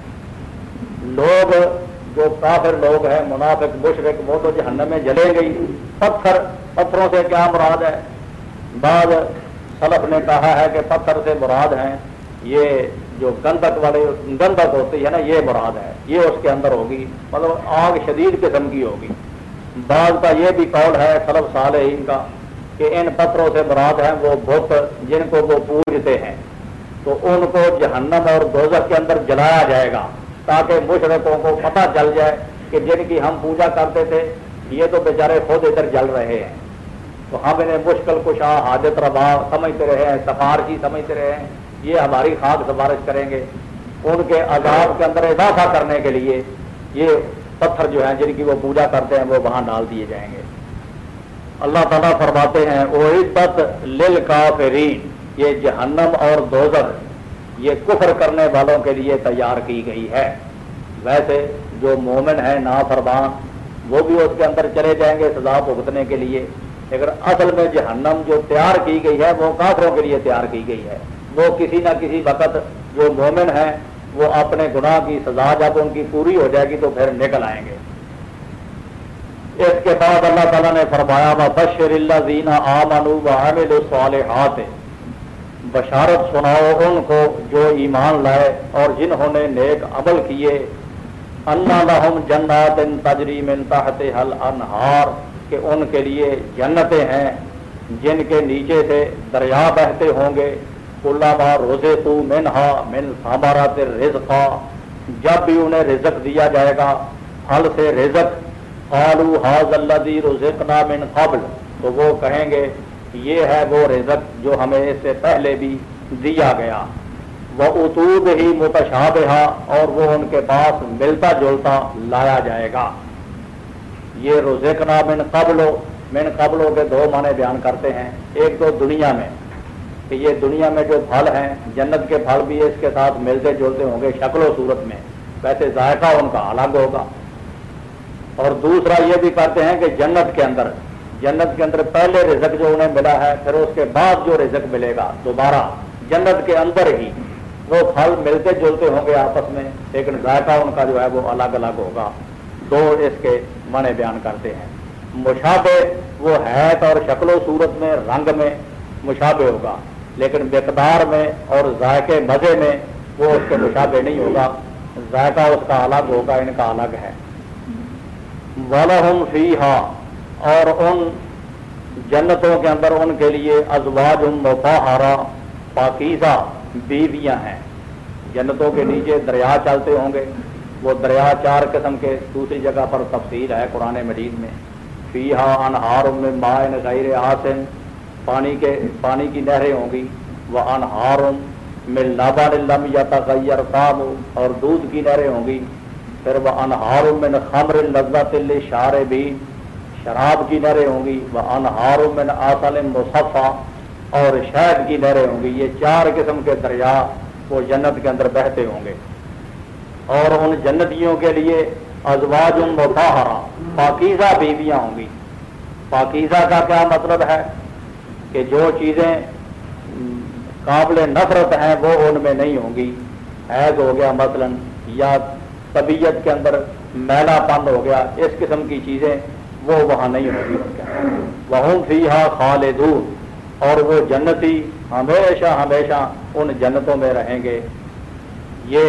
Speaker 1: لوگ جو کافر لوگ ہیں، منافق مشرک، وہ تو جہنم میں جلیں گے۔ پتھر، پتھروں سے کیا مراد ہے؟ بعض سلف نے کہا ہے کہ پتھر سے مراد ہیں یہ جو گندک والے گندک ہوتی ہے نا، یہ مراد ہے، یہ اس کے اندر ہوگی، مطلب آگ شدید قسم کی ہوگی۔ بعض کا یہ بھی قول ہے سلف صالحین کا کہ ان پتھروں سے مراد ہیں وہ بت جن کو وہ پوجتے ہیں، تو ان کو جہنم اور دوزخ کے اندر جلایا جائے گا، تاکہ مشرکوں کو پتہ چل جائے کہ جن کی ہم پوجا کرتے تھے یہ تو بیچارے خود ادھر جل رہے ہیں، تو ہم انہیں مشکل کشا، حاجت روا سمجھتے رہے ہیں، سفارشی سمجھتے رہے ہیں، یہ ہماری خاک سفارش کریں گے۔ ان کے عذاب کے اندر اضافہ کرنے کے لیے یہ پتھر جو ہیں جن کی وہ پوجا کرتے ہیں وہ وہاں ڈال دیے جائیں گے۔ اللہ تعالیٰ فرماتے ہیں اعدت للکافرین، یہ جہنم اور دوزخ یہ کفر کرنے والوں کے لیے تیار کی گئی ہے۔ ویسے جو مومن ہیں نافرمان وہ بھی اس کے اندر چلے جائیں گے سزا بھگتنے کے لیے، لیکن اصل میں جہنم جو تیار کی گئی ہے وہ کافروں کے لیے تیار کی گئی ہے۔ وہ کسی نہ کسی وقت جو مومن ہیں وہ اپنے گناہ کی سزا جب ان کی پوری ہو جائے گی تو پھر نکل آئیں گے۔ اس کے بعد اللہ تعالیٰ نے فرمایا وَبَشِّرِ الَّذِينَ آمَنُوا وَعَمِلُوا الصَّالِحَاتِ، بشارت سناؤ ان کو جو ایمان لائے اور جنہوں نے نیک عمل کیے، अन्ना लहुम जन्नातिन तजरी मिन तहतिहा अल-अनहार, कि उनके लिए जन्नतें हैं जिनके नीचे से दरिया बहते होंगे। कुल्लमा रुज़िक़ू मिनहा मिन समरातिर रिज़्क़ा, जब भी उन्हें रिज़्क़ दिया जाएगा फल से रिज़्क़, क़ालू हाज़ल्लज़ी रुज़िक़ना मिन क़ब्ल, तो वो कहेंगे ये है वो रिज़्क़ जो हमें इससे पहले भी दिया गया। व उतूब ही मुतशाबिहा, और वो उनके पास मिलता जुलता लाया जाएगा। ये रुज़िक़ना मिन क़ब्लो, मिन क़ब्लो के दो माने बयान करते हैं। एक तो दुनिया में, कि ये दुनिया में जो फल हैं जन्नत के फल भी इसके साथ मिलते जुलते होंगे शक्ल सूरत में, वैसे जायका उनका अलग होगा। और दूसरा ये भी कहते हैं कि जन्नत के अंदर जन्नत के अंदर पहले रिज़्क़ जो उन्हें मिला है, फिर उसके बाद जो रिज़्क़ मिलेगा दोबारा जन्नत के अंदर ही वो फल मिलते जुलते होंगे आपस में, लेकिन जायका उनका जो है वो अलग अलग होगा। दो इसके माने बयान करते हैं। मुशाबे वो हैत और शक्ल सूरत में रंग में मुशाबे होगा, लेकिन मिक़दार में और जायके मज़े में वो उसके मुशाबे नहीं होगा, जायका उसका अलग होगा, इनका अलग है। वलहुम फीहा, और उन जन्नतों के अंदर उनके लिए अज़वाजुम मुतहहरा, पाकीज़ा बीवियां हैं। जन्नतों के नीचे दरिया चलते होंगे, वो दरिया चार किस्म के, दूसरी जगह पर तफसील है कुरान मजीद में। फीहा अनहारुम मिन माइन गैर आसिन, पानी के पानी की नहरें होंगी। व अनहारुम मिन लबनिन लम यतगय्यर तामु, और दूध की नहरें होंगी। फिर व अनहारुम मिन खम्रिन लज़्ज़तिन लिशारिबीन, शराब की नहरें होंगी। व अनहारुम मिन आसलिन मुसफ़ा, और शहद की नहरें होंगी। ये चार किस्म के दरिया वो जन्नत के अंदर बहते होंगे। और उन जन्नतियों के लिए अज़वाजुम मुतहहरा, पाकीज़ा बीवियां होंगी। पाकीज़ा का क्या मतलब है कि जो चीज़ें काबिल नफरत हैं वो उनमें नहीं होंगी। हैज़ हो गया मसलन, या तबीयत के अंदर मैलापन हो गया, इस किस्म की चीज़ें वो वहाँ नहीं होगी उनके। वहुम फीहा खालिदून, और वो जन्नती हमेशा हमेशा उन जन्नतों में रहेंगे। ये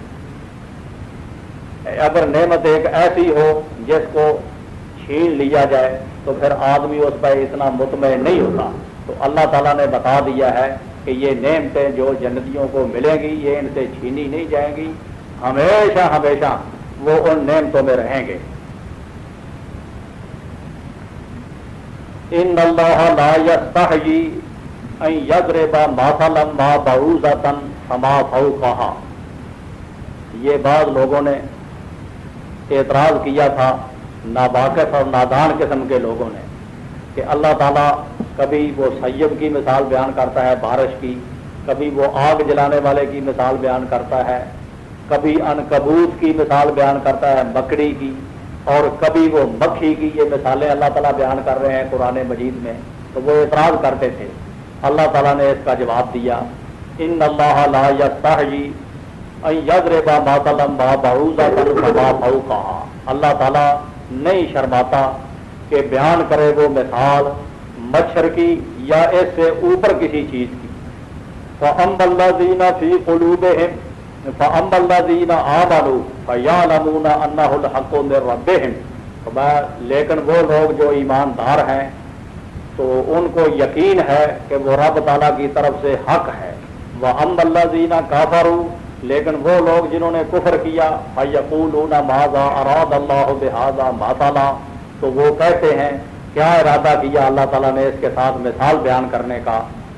Speaker 1: अगर नेमत एक ऐसी हो जिसको छीन लिया जाए तो फिर आदमी उस पर इतना मुतमईन नहीं होता। तो अल्लाह ताला ने बता दिया है कि ये नेमतें जो जन्नतियों को मिलेंगी ये इनसे छीनी नहीं जाएंगी, हमेशा हमेशा वो उन नेमतों में रहेंगे। इन्नल्लाह ला यस्तहयी अन यज़रिबा मसलन मा बऊज़तन फमा फौक़हा। ये बाद लोगों ने एतराज़ किया था, नावाकिफ़ और नादान किस्म के लोगों ने, कि अल्लाह ताला कभी वो सैयब की मिसाल बयान करता है बारिश की, कभी वो आग जलाने वाले की मिसाल बयान करता है, कभी अनकबूत की मिसाल बयान करता है मकड़ी की, और कभी वो मक्खी की। ये मिसालें अल्लाह ताला बयान कर रहे हैं कुरान मजीद में। तो वो एतराज़ करते थे, अल्लाह ताला ने इसका जवाब दिया, इन्नल्लाह ला यस्तहयी अन यज़रिबा मसलन मा बऊज़तन फमा फौक़हा। अल्लाह ताला नहीं शर्माता कि बयान करे वो मिसाल मच्छर की या इससे ऊपर किसी चीज़ की। फ़अम्मल्लज़ीना फ़ी क़ुलूबिहिम फ़अम्मल्लज़ीना आमनू फ़यअलमूना अन्नहुल हक़्क़ु मिन रब्बिहिम। लेकिन वो लोग जो ईमानदार हैं तो उनको यकीन है कि वो रब ताला की तरफ से हक है। व अम्मल्लज़ीना काफ़रू, लेकिन वो लोग जिन्होंने कुफ्र किया, फ़यक़ूलूना माज़ा अरादल्लाहु बिहाज़ा मसला, तो वो कहते हैं क्या इरादा किया अल्लाह ताला ने इसके साथ मिसाल बयान करने का।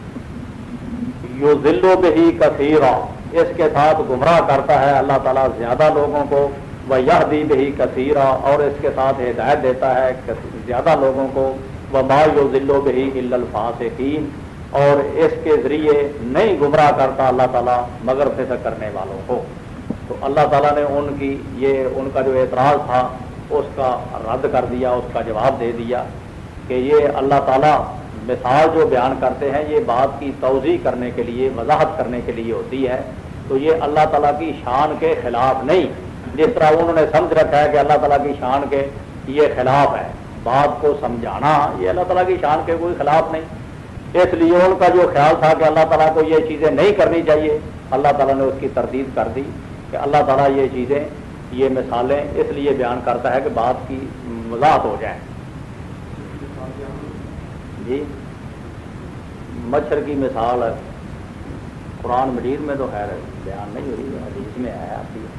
Speaker 1: युज़िल्लु बिही कसीरा, इसके साथ गुमराह करता है अल्लाह ताला ज्यादा लोगों को। व यहदी बिही कसीरा, और इसके साथ हिदायत देता है ज्यादा लोगों को। व मा युज़िल्लु बिही इल्लल फासिकीन, और इसके जरिए नहीं गुमराह करता अल्लाह ताला मगर फिस्क करने वालों को। तो अल्लाह ताला ने उनकी ये उनका जो एतराज़ था उसका रद्द कर दिया, उसका जवाब दे दिया कि ये अल्लाह ताला मिसाल जो बयान करते हैं ये बात की तौज़ीह करने के लिए, वजाहत करने के लिए होती है। तो ये अल्लाह ताला की शान के खिलाफ नहीं, जिस तरह उन्होंने समझ रखा है कि अल्लाह ताला की शान के ये खिलाफ है। बात को समझाना ये अल्लाह ताला की शान के कोई खिलाफ नहीं, इसलिए उनका जो ख्याल था कि अल्लाह ताला को ये चीज़ें नहीं करनी चाहिए, अल्लाह ताला ने उसकी तरदीद कर दी कि अल्लाह ताला ये चीज़ें یہ مثالیں اس لیے بیان کرتا ہے کہ بات کی وضاحت ہو جائے. جی مچھر کی مثال قرآن مجید میں تو خیر بیان نہیں ہوئی, حدیث میں ہے آتی ہے.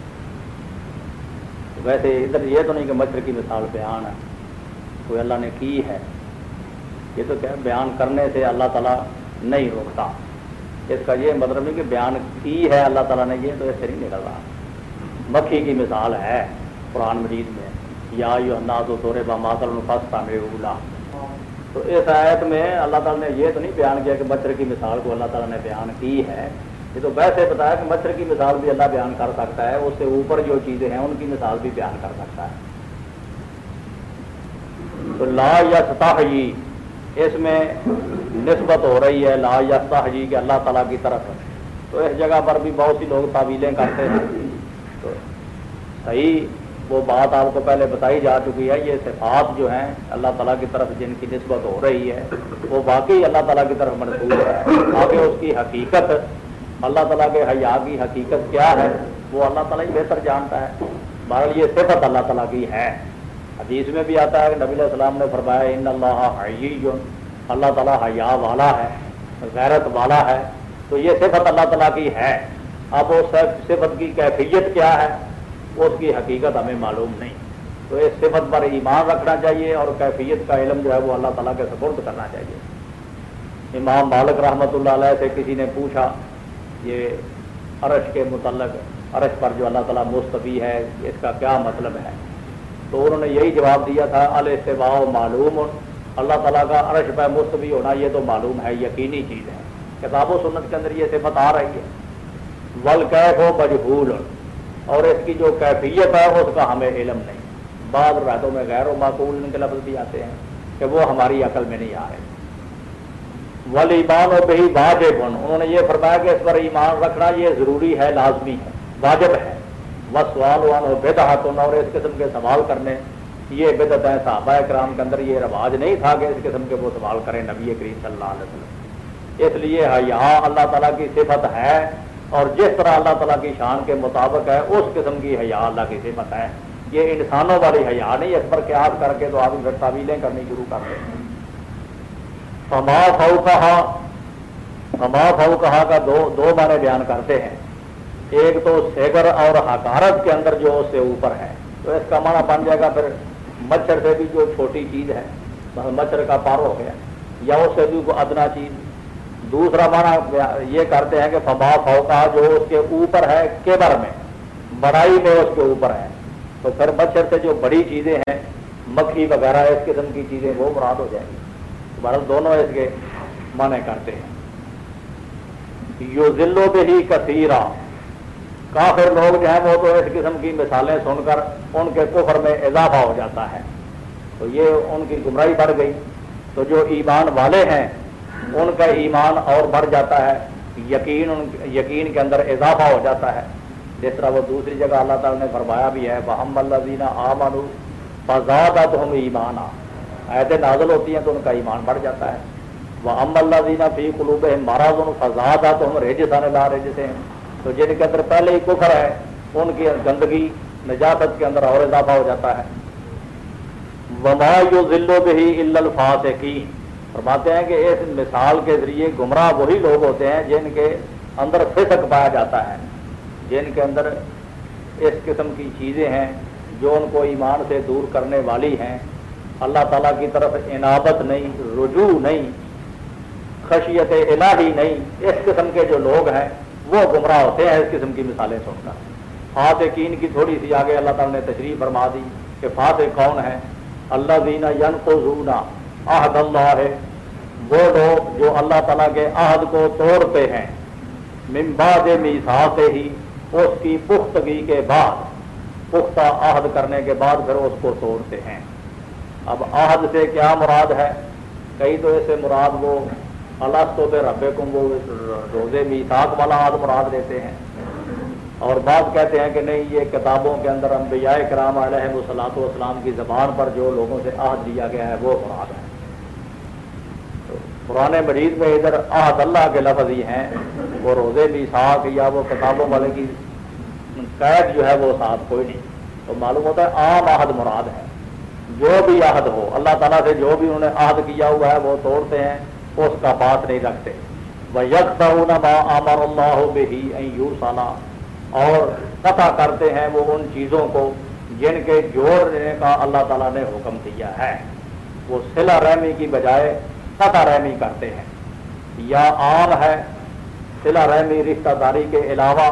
Speaker 1: ویسے ادھر یہ تو نہیں کہ مچھر کی مثال بیان ہے کوئی اللہ نے کی ہے, یہ تو کیا بیان کرنے سے اللہ تعالیٰ نہیں روکتا. اس کا یہ مطلب نہیں کہ بیان کی ہے اللہ تعالیٰ نے, یہ تو ایسے نہیں نکل رہا. مکھی کی مثال ہے قرآن مجید میں, یا ایھا الناس ضرب مثل فاستمعوا لہ. تو اس آیت میں اللہ تعالیٰ نے یہ تو نہیں بیان کیا کہ مچھر کی مثال کو اللہ تعالیٰ نے بیان کی ہے, یہ تو ویسے بتایا کہ مچھر کی مثال بھی اللہ بیان کر سکتا ہے, اس سے اوپر جو چیزیں ہیں ان کی مثال بھی بیان کر سکتا ہے. تو لا یستحیی اس میں نسبت ہو رہی ہے لا یستحیی کہ اللہ تعالیٰ کی طرف. تو اس جگہ پر بھی بہت سی لوگ تعویلیں کرتے ہیں. تو صحیح وہ بات آپ کو پہلے بتائی جا چکی ہے, یہ صفات جو ہیں اللہ تعالیٰ کی طرف جن کی نسبت ہو رہی ہے وہ واقعی اللہ تعالیٰ کی طرف منسوب ہے. آگے اس کی حقیقت اللہ تعالیٰ کے حیا کی حقیقت کیا ہے وہ اللہ تعالیٰ ہی بہتر جانتا ہے. بہرحال یہ صفت اللہ تعالیٰ کی ہے. حدیث میں بھی آتا ہے کہ نبی علیہ السلام نے فرمایا ان اللہ حیی, اللہ تعالیٰ حیا والا ہے, غیرت والا ہے. تو یہ صفت اللہ تعالیٰ کی ہے. اب وہ صفت کی کیفیت کیا ہے اس کی حقیقت ہمیں معلوم نہیں. تو اس صفت پر ایمان رکھنا چاہیے اور کیفیت کا علم جو ہے وہ اللہ تعالیٰ کے سپرد کرنا چاہیے. امام مالک رحمۃ اللہ علیہ سے کسی نے پوچھا یہ عرش کے متعلق, عرش پر جو اللہ تعالیٰ مستوی ہے اس کا کیا مطلب ہے. تو انہوں نے یہی جواب دیا تھا الاستواء معلوم, اللہ تعالیٰ کا عرش پہ مستوی ہونا یہ تو معلوم ہے, یقینی چیز ہے. کتاب و سنت کے اندر یہ صفت آ رہی ہے. والکیف مجہول, اور اس کی جو کیفیت ہے اس کا ہمیں علم نہیں. بعض روایتوں میں غیر و معقول کے لفظ بھی آتے ہیں کہ وہ ہماری عقل میں نہیں آ رہے. والایمان بہ واجب, انہوں نے یہ فرمایا کہ اس پر ایمان رکھنا یہ ضروری ہے, لازمی ہے, واجب ہے. والسؤال عنہ بدعۃ, اور اس قسم کے سوال کرنے یہ بدعت ہے. صحابہ کرام کے اندر یہ رواج نہیں تھا کہ اس قسم کے وہ سوال کریں نبی کریم صلی اللہ علیہ وسلم. اس لیے حیا اللہ تعالیٰ کی صفت ہے, اور جس طرح اللہ تعالیٰ کی شان کے مطابق ہے اس قسم کی حیا اللہ کی صفت ہے. یہ انسانوں والی حیا نہیں, اس پر قیاس کر کے تو آپ پھر تعویلیں کرنی شروع کر دیں. فما فوقہا, فما فوقہا کا دو دو معنی بیان کرتے ہیں. ایک تو صغر اور حقارت کے اندر جو اس سے اوپر ہے, تو اس کا معنی بن جائے گا پھر مچھر سے بھی جو چھوٹی چیز ہے, مچھر کا پار ہو گیا, یا اس سے بھی کوئی ادنا چیز. دوسرا معنی یہ کرتے ہیں کہ فما فوقا جو اس کے اوپر ہے, کبر میں, بڑائی میں اس کے اوپر ہے. تو پھر مچھر سے جو بڑی چیزیں ہیں, مکھی وغیرہ اس قسم کی چیزیں وہ مراد ہو جائیں گی. بہرحال دونوں اس کے معنی کرتے ہیں. یذل بہ کثیرا, کافر لوگ جو ہیں وہ تو اس قسم کی مثالیں سن کر ان کے کفر میں اضافہ ہو جاتا ہے, تو یہ ان کی گمراہی بڑھ گئی. تو جو ایمان والے ہیں ان کا ایمان اور بڑھ جاتا ہے, یقین یقین کے اندر اضافہ ہو جاتا ہے. جس طرح وہ دوسری جگہ اللہ تعالیٰ نے فرمایا بھی ہے وَأَمَّا الَّذِينَ آمَنُوا فَزَادَتْهُمْ ایمانا, آیتیں نازل ہوتی ہیں تو ان کا ایمان بڑھ جاتا ہے. وَأَمَّا الَّذِينَ فِي قُلُوبِهِمْ مَرَضٌ فَزَادَتْهُمْ رِجْسًا إِلَىٰ رِجْسِهِمْ, تو جن کے اندر پہلے ہی کفر ہے ان کی گندگی نجاست کے اندر اور اضافہ ہو جاتا ہے. وَمَا يُضِلُّ بِهِ إِلَّا الْفَاسِقِينَ, فرماتے ہیں کہ اس مثال کے ذریعے گمراہ وہی لوگ ہوتے ہیں جن کے اندر فسق پایا جاتا ہے, جن کے اندر اس قسم کی چیزیں ہیں جو ان کو ایمان سے دور کرنے والی ہیں. اللہ تعالیٰ کی طرف انابت نہیں, رجوع نہیں, خشیت الہی نہیں, اس قسم کے جو لوگ ہیں وہ گمراہ ہوتے ہیں اس قسم کی مثالیں سن کر. فاسقین کی تھوڑی سی آگے اللہ تعالیٰ نے تشریح فرما دی کہ فاسق کون ہے. الذین ینقضون عہد اللہ, وہ لوگ جو اللہ تعالیٰ کے عہد کو توڑتے ہیں, من بعد میثاقہ, اس کی پختگی کے بعد, پختہ عہد کرنے کے بعد پھر اس کو توڑتے ہیں. اب عہد سے کیا مراد ہے؟ کئی تو ایسے مراد وہ الستو بربکم, وہ روزے میثاق والا عہد مراد لیتے ہیں, اور بعض کہتے ہیں کہ نہیں یہ کتابوں کے اندر انبیاء کرام علیہ الصلوۃ والسلام کی زبان پر جو لوگوں سے عہد لیا گیا ہے وہ مراد ہے. قرآن مجید میں ادھر عہد اللہ کے لفظ ہی ہیں, وہ روزے میثاق یا وہ کتابوں والے کی قید جو ہے وہ ساتھ کوئی نہیں. تو معلوم ہوتا ہے عام عہد مراد ہے، جو بھی عہد ہو اللہ تعالیٰ سے جو بھی انہوں نے عہد کیا ہوا ہے وہ توڑتے ہیں، اس کا بات نہیں رکھتے۔ وَيَقْطَعُونَ مَا أَمَرَ اللَّهُ بِهِ أَن يُوصَلَ، اور قطع کرتے ہیں وہ ان چیزوں کو جن کے جوڑنے کا اللہ تعالیٰ نے حکم دیا ہے، وہ صلہ رحمی کی بجائے قطع رحمی کرتے ہیں۔ یا عام ہے صلہ رحمی رشتہ داری کے علاوہ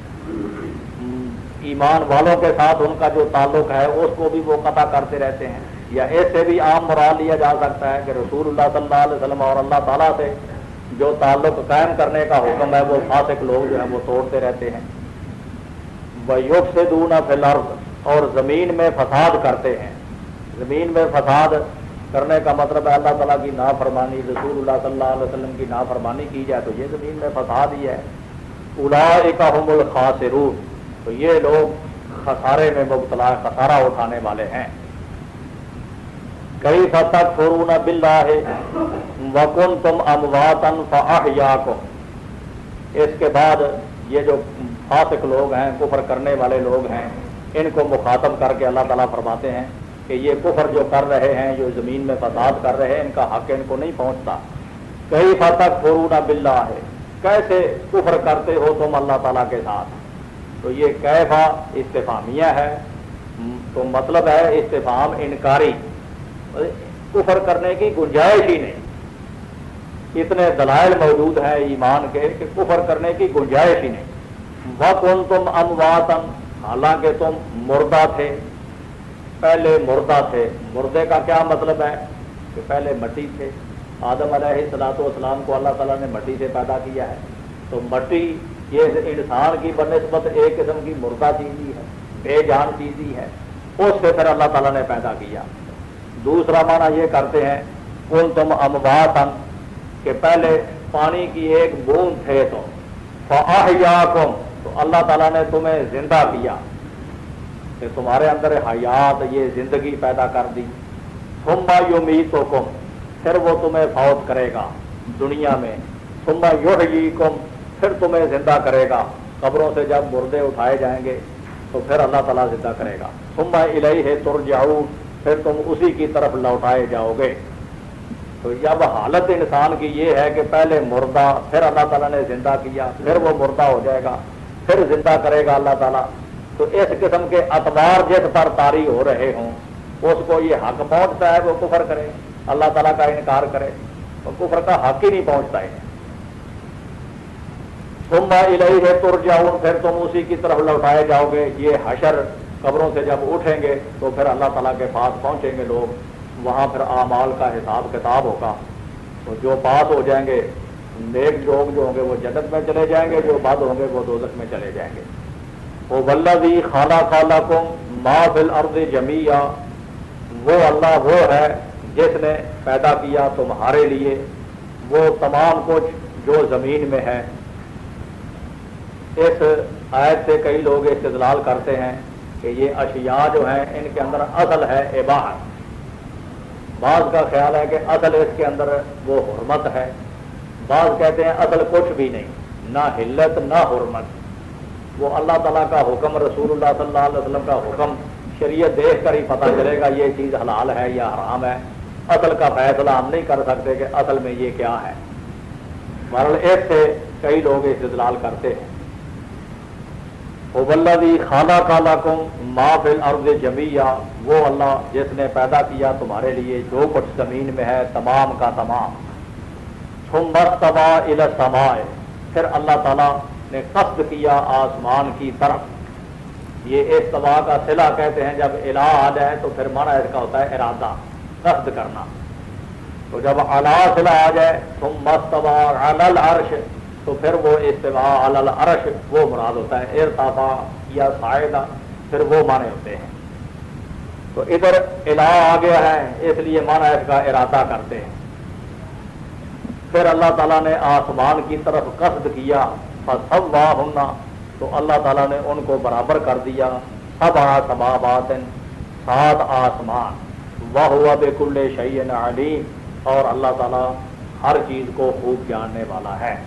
Speaker 1: ایمان والوں کے ساتھ ان کا جو تعلق ہے اس کو بھی وہ قطع کرتے رہتے ہیں، یا ایسے بھی عام مراد لیا جا سکتا ہے کہ رسول اللہ صلی اللہ علیہ وسلم اور اللہ تعالیٰ سے جو تعلق قائم کرنے کا حکم ہے وہ فاسق لوگ جو ہیں وہ توڑتے رہتے ہیں۔ وَيُفْسِدُونَ فِي الْأَرْضِ، اور زمین میں فساد کرتے ہیں۔ زمین میں فساد کرنے کا مطلب ہے اللہ تعالیٰ کی نافرمانی، رسول اللہ صلی اللہ علیہ وسلم کی نافرمانی کی جائے تو یہ زمین میں فساد ہی ہے۔ اولئک ھم الخاسرون، تو یہ لوگ خسارے میں مبتلا، خسارہ اٹھانے والے ہیں۔ کیف تکفرون باللہ وکنتم امواتا فاحیاکم، اس کے بعد یہ جو فاسق لوگ ہیں، کفر کرنے والے لوگ ہیں، ان کو مخاطب کر کے اللہ تعالیٰ فرماتے ہیں کہ یہ کفر جو کر رہے ہیں، جو زمین میں فساد کر رہے ہیں، ان کا حق ان کو نہیں پہنچتا۔ کیف تکفرون باللہ، کیسے کفر کرتے ہو تم اللہ تعالیٰ کے ساتھ؟ تو یہ کیفا استفہامیہ ہے، تو مطلب ہے استفہام انکاری، کفر کرنے کی گنجائش ہی نہیں۔ اتنے دلائل موجود ہیں ایمان کے کہ کفر کرنے کی گنجائش ہی نہیں۔ وَكُنْتُمْ أَمْوَاتًا، حالانکہ تم مردہ تھے، پہلے مردہ تھے۔ مردے کا کیا مطلب ہے کہ پہلے مٹی تھے۔ آدم علیہ الصلوۃ والسلام کو اللہ تعالیٰ نے مٹی سے پیدا کیا ہے، تو مٹی یہ انسان کی بنسبت ایک قسم کی مردہ چیز ہی ہے، بے جان چیز ہی ہے، اس سے پھر اللہ تعالیٰ نے پیدا کیا۔ دوسرا معنی یہ کرتے ہیں کنتم امواتا، کہ پہلے پانی کی ایک بوند تھے تو فاحیاکم، تو اللہ تعالیٰ نے تمہیں زندہ کیا، کہ تمہارے اندر حیات، یہ زندگی پیدا کر دی۔ ثم یمیتکم، پھر وہ تمہیں فوت کرے گا دنیا میں۔ ثم یحییکم، پھر تمہیں زندہ کرے گا، قبروں سے جب مردے اٹھائے جائیں گے تو پھر اللہ تعالیٰ زندہ کرے گا۔ ثم الیہ ترجعون، پھر تم اسی کی طرف لوٹائے جاؤ گے۔ تو جب حالت انسان کی یہ ہے کہ پہلے مردہ، پھر اللہ تعالیٰ نے زندہ کیا، پھر وہ مردہ ہو جائے گا، پھر زندہ کرے گا اللہ تعالیٰ، تو اس قسم کے اعتبار جس پر طاری ہو رہے ہوں اس کو یہ حق پہنچتا ہے وہ کفر کرے، اللہ تعالیٰ کا انکار کرے، تو کفر کا حق ہی نہیں پہنچتا ہے۔ ثم الیہ ترجعون، پھر تم اسی کی طرف لوٹائے جاؤ گے۔ یہ حشر، قبروں سے جب اٹھیں گے تو پھر اللہ تعالیٰ کے پاس پہنچیں گے لوگ، وہاں پھر اعمال کا حساب کتاب ہوگا، تو جو پاس ہو جائیں گے نیک لوگ جو ہوں گے وہ جنت میں چلے جائیں گے، جو بد ہوں گے وہ دوزخ میں چلے جائیں گے۔ وَالَّذِي خَلَقَ لَكُم مَا فِي الْأَرْضِ جَمِيعًا، وہ اللہ وہ ہے جس نے پیدا کیا تمہارے لیے وہ تمام کچھ جو زمین میں ہے۔ اس آیت سے کئی لوگ استدلال کرتے ہیں کہ یہ اشیاء جو ہیں ان کے اندر اصل ہے اباحت، بعض کا خیال ہے کہ اصل اس کے اندر وہ حرمت ہے، بعض کہتے ہیں اصل کچھ بھی نہیں، نہ حلت نہ حرمت، وہ اللہ تعالیٰ کا حکم، رسول اللہ صلی اللہ علیہ وسلم کا حکم، شریعت دیکھ کر ہی پتہ چلے گا یہ چیز حلال ہے یا حرام ہے۔ اصل کا فیصلہ ہم نہیں کر سکتے کہ اصل میں یہ کیا ہے۔ بہرحال اس سے کئی لوگ استدلال کرتے ہیں۔ وَالَّذِي خَلَقَ لَكُم مَا فِي الْأَرْضِ جَمِيعًا، وہ اللہ جس نے پیدا کیا تمہارے لیے جو کچھ زمین میں ہے تمام کا تمام۔ ثُمَّ اسْتَوَىٰ إِلَى السَّمَاءِ، پھر اللہ تعالیٰ نے قصد کیا آسمان کی طرف۔ یہ استوا کا صلہ کہتے ہیں، جب الہ آ جائے تو پھر معنی اس کا ہوتا ہے ارادہ، قصد کرنا۔ تو جب اعلیٰ صلہ آ جائے ثم استویٰ علی العرش، تو پھر وہ استواء علی العرش وہ مراد ہوتا ہے، ارتفاع یا صاعدہ، پھر وہ معنی ہوتے ہیں۔ تو ادھر الہ آ گیا ہے اس لیے معنی اس کا ارادہ کرتے ہیں۔ پھر اللہ تعالیٰ نے آسمان کی طرف قصد کیا، فسواہن، تو اللہ تعالیٰ نے ان کو برابر کر دیا، سبع سماوات، سات آسمان، وَهُوَ بِكُلِّ شَيْءٍ عَلِيمٌ، اور اللہ تعالیٰ ہر چیز کو خوب جاننے والا ہے۔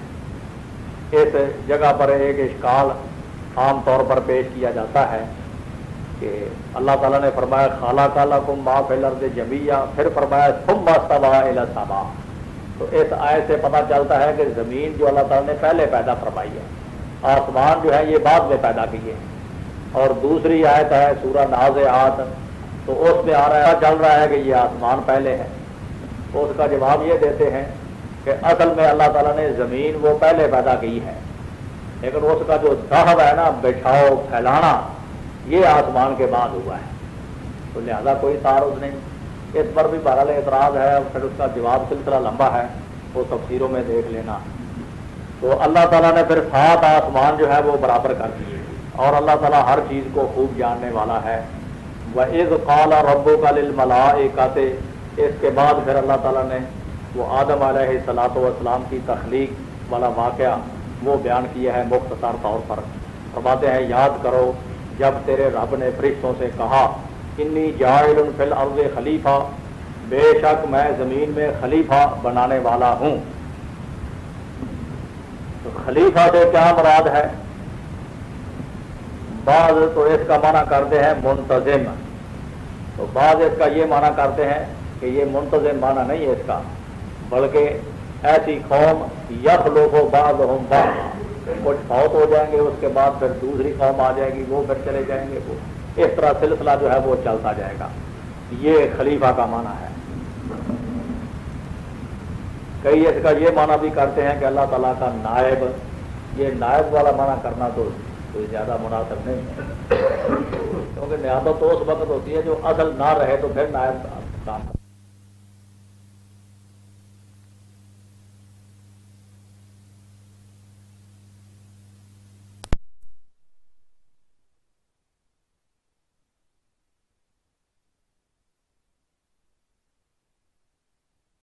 Speaker 1: اس جگہ پر ایک اشکال عام طور پر پیش کیا جاتا ہے کہ اللہ تعالیٰ نے فرمایا خلق لکم ما فی الارض جمیعا، پھر فرمایا ثم استوی الی السماء. تو اس آیت سے پتہ چلتا ہے کہ زمین جو اللہ تعالیٰ نے پہلے پیدا فرمائی ہے، آسمان جو ہے یہ بعد میں پیدا کیے ہیں. اور دوسری آیت ہے سورہ نازعات، تو اس میں آ رہا ہے چل رہا ہے کہ یہ آسمان پہلے ہے. تو اس کا جواب یہ دیتے ہیں کہ اصل میں اللہ تعالیٰ نے زمین وہ پہلے پیدا کی ہے، لیکن اس کا جو ذہب ہے نا، بچھاؤ پھیلانا، یہ آسمان کے بعد ہوا ہے. تو لہذا کوئی تعارض نہیں. اس پر بھی بہرحال اعتراض ہے، پھر اس کا جواب سلسلہ لمبا ہے، وہ تفسیروں میں دیکھ لینا. تو اللہ تعالیٰ نے پھر سات آسمان جو ہے وہ برابر کر دیے، اور اللہ تعالیٰ ہر چیز کو خوب جاننے والا ہے. وَإِذْ قَالَ رَبُّكَ لِلْمَلَائِكَةِ، اس کے بعد پھر اللہ تعالیٰ نے وہ آدم علیہ الصلوۃ والسلام کی تخلیق والا واقعہ وہ بیان کیا ہے مختصر طور پر. فرماتے ہیں یاد کرو جب تیرے رب نے فرشتوں سے کہا انی جاعل فی الارض خلیفہ، بے شک میں زمین میں خلیفہ بنانے والا ہوں. تو خلیفہ سے کیا مراد ہے؟ بعض تو اس کا معنی کرتے ہیں منتظم، تو بعض اس کا یہ معنی کرتے ہیں کہ یہ منتظم معنی نہیں ہے اس کا، بلکہ ایسی قوم یخلق بعضهم بعضا، کچھ فوت ہو جائیں گے، اس کے بعد پھر دوسری قوم آ جائے گی، وہ پھر چلے جائیں گے، وہ اس طرح سلسلہ جو ہے وہ چلتا جائے گا. یہ خلیفہ کا معنی ہے. کئی اس کا یہ معنی بھی کرتے ہیں کہ اللہ تعالیٰ کا نائب. یہ نائب والا معنی کرنا تو کوئی زیادہ مناسب نہیں ہے، کیونکہ نیابت تو اس وقت ہوتی ہے جو اصل نہ رہے تو پھر نائب کام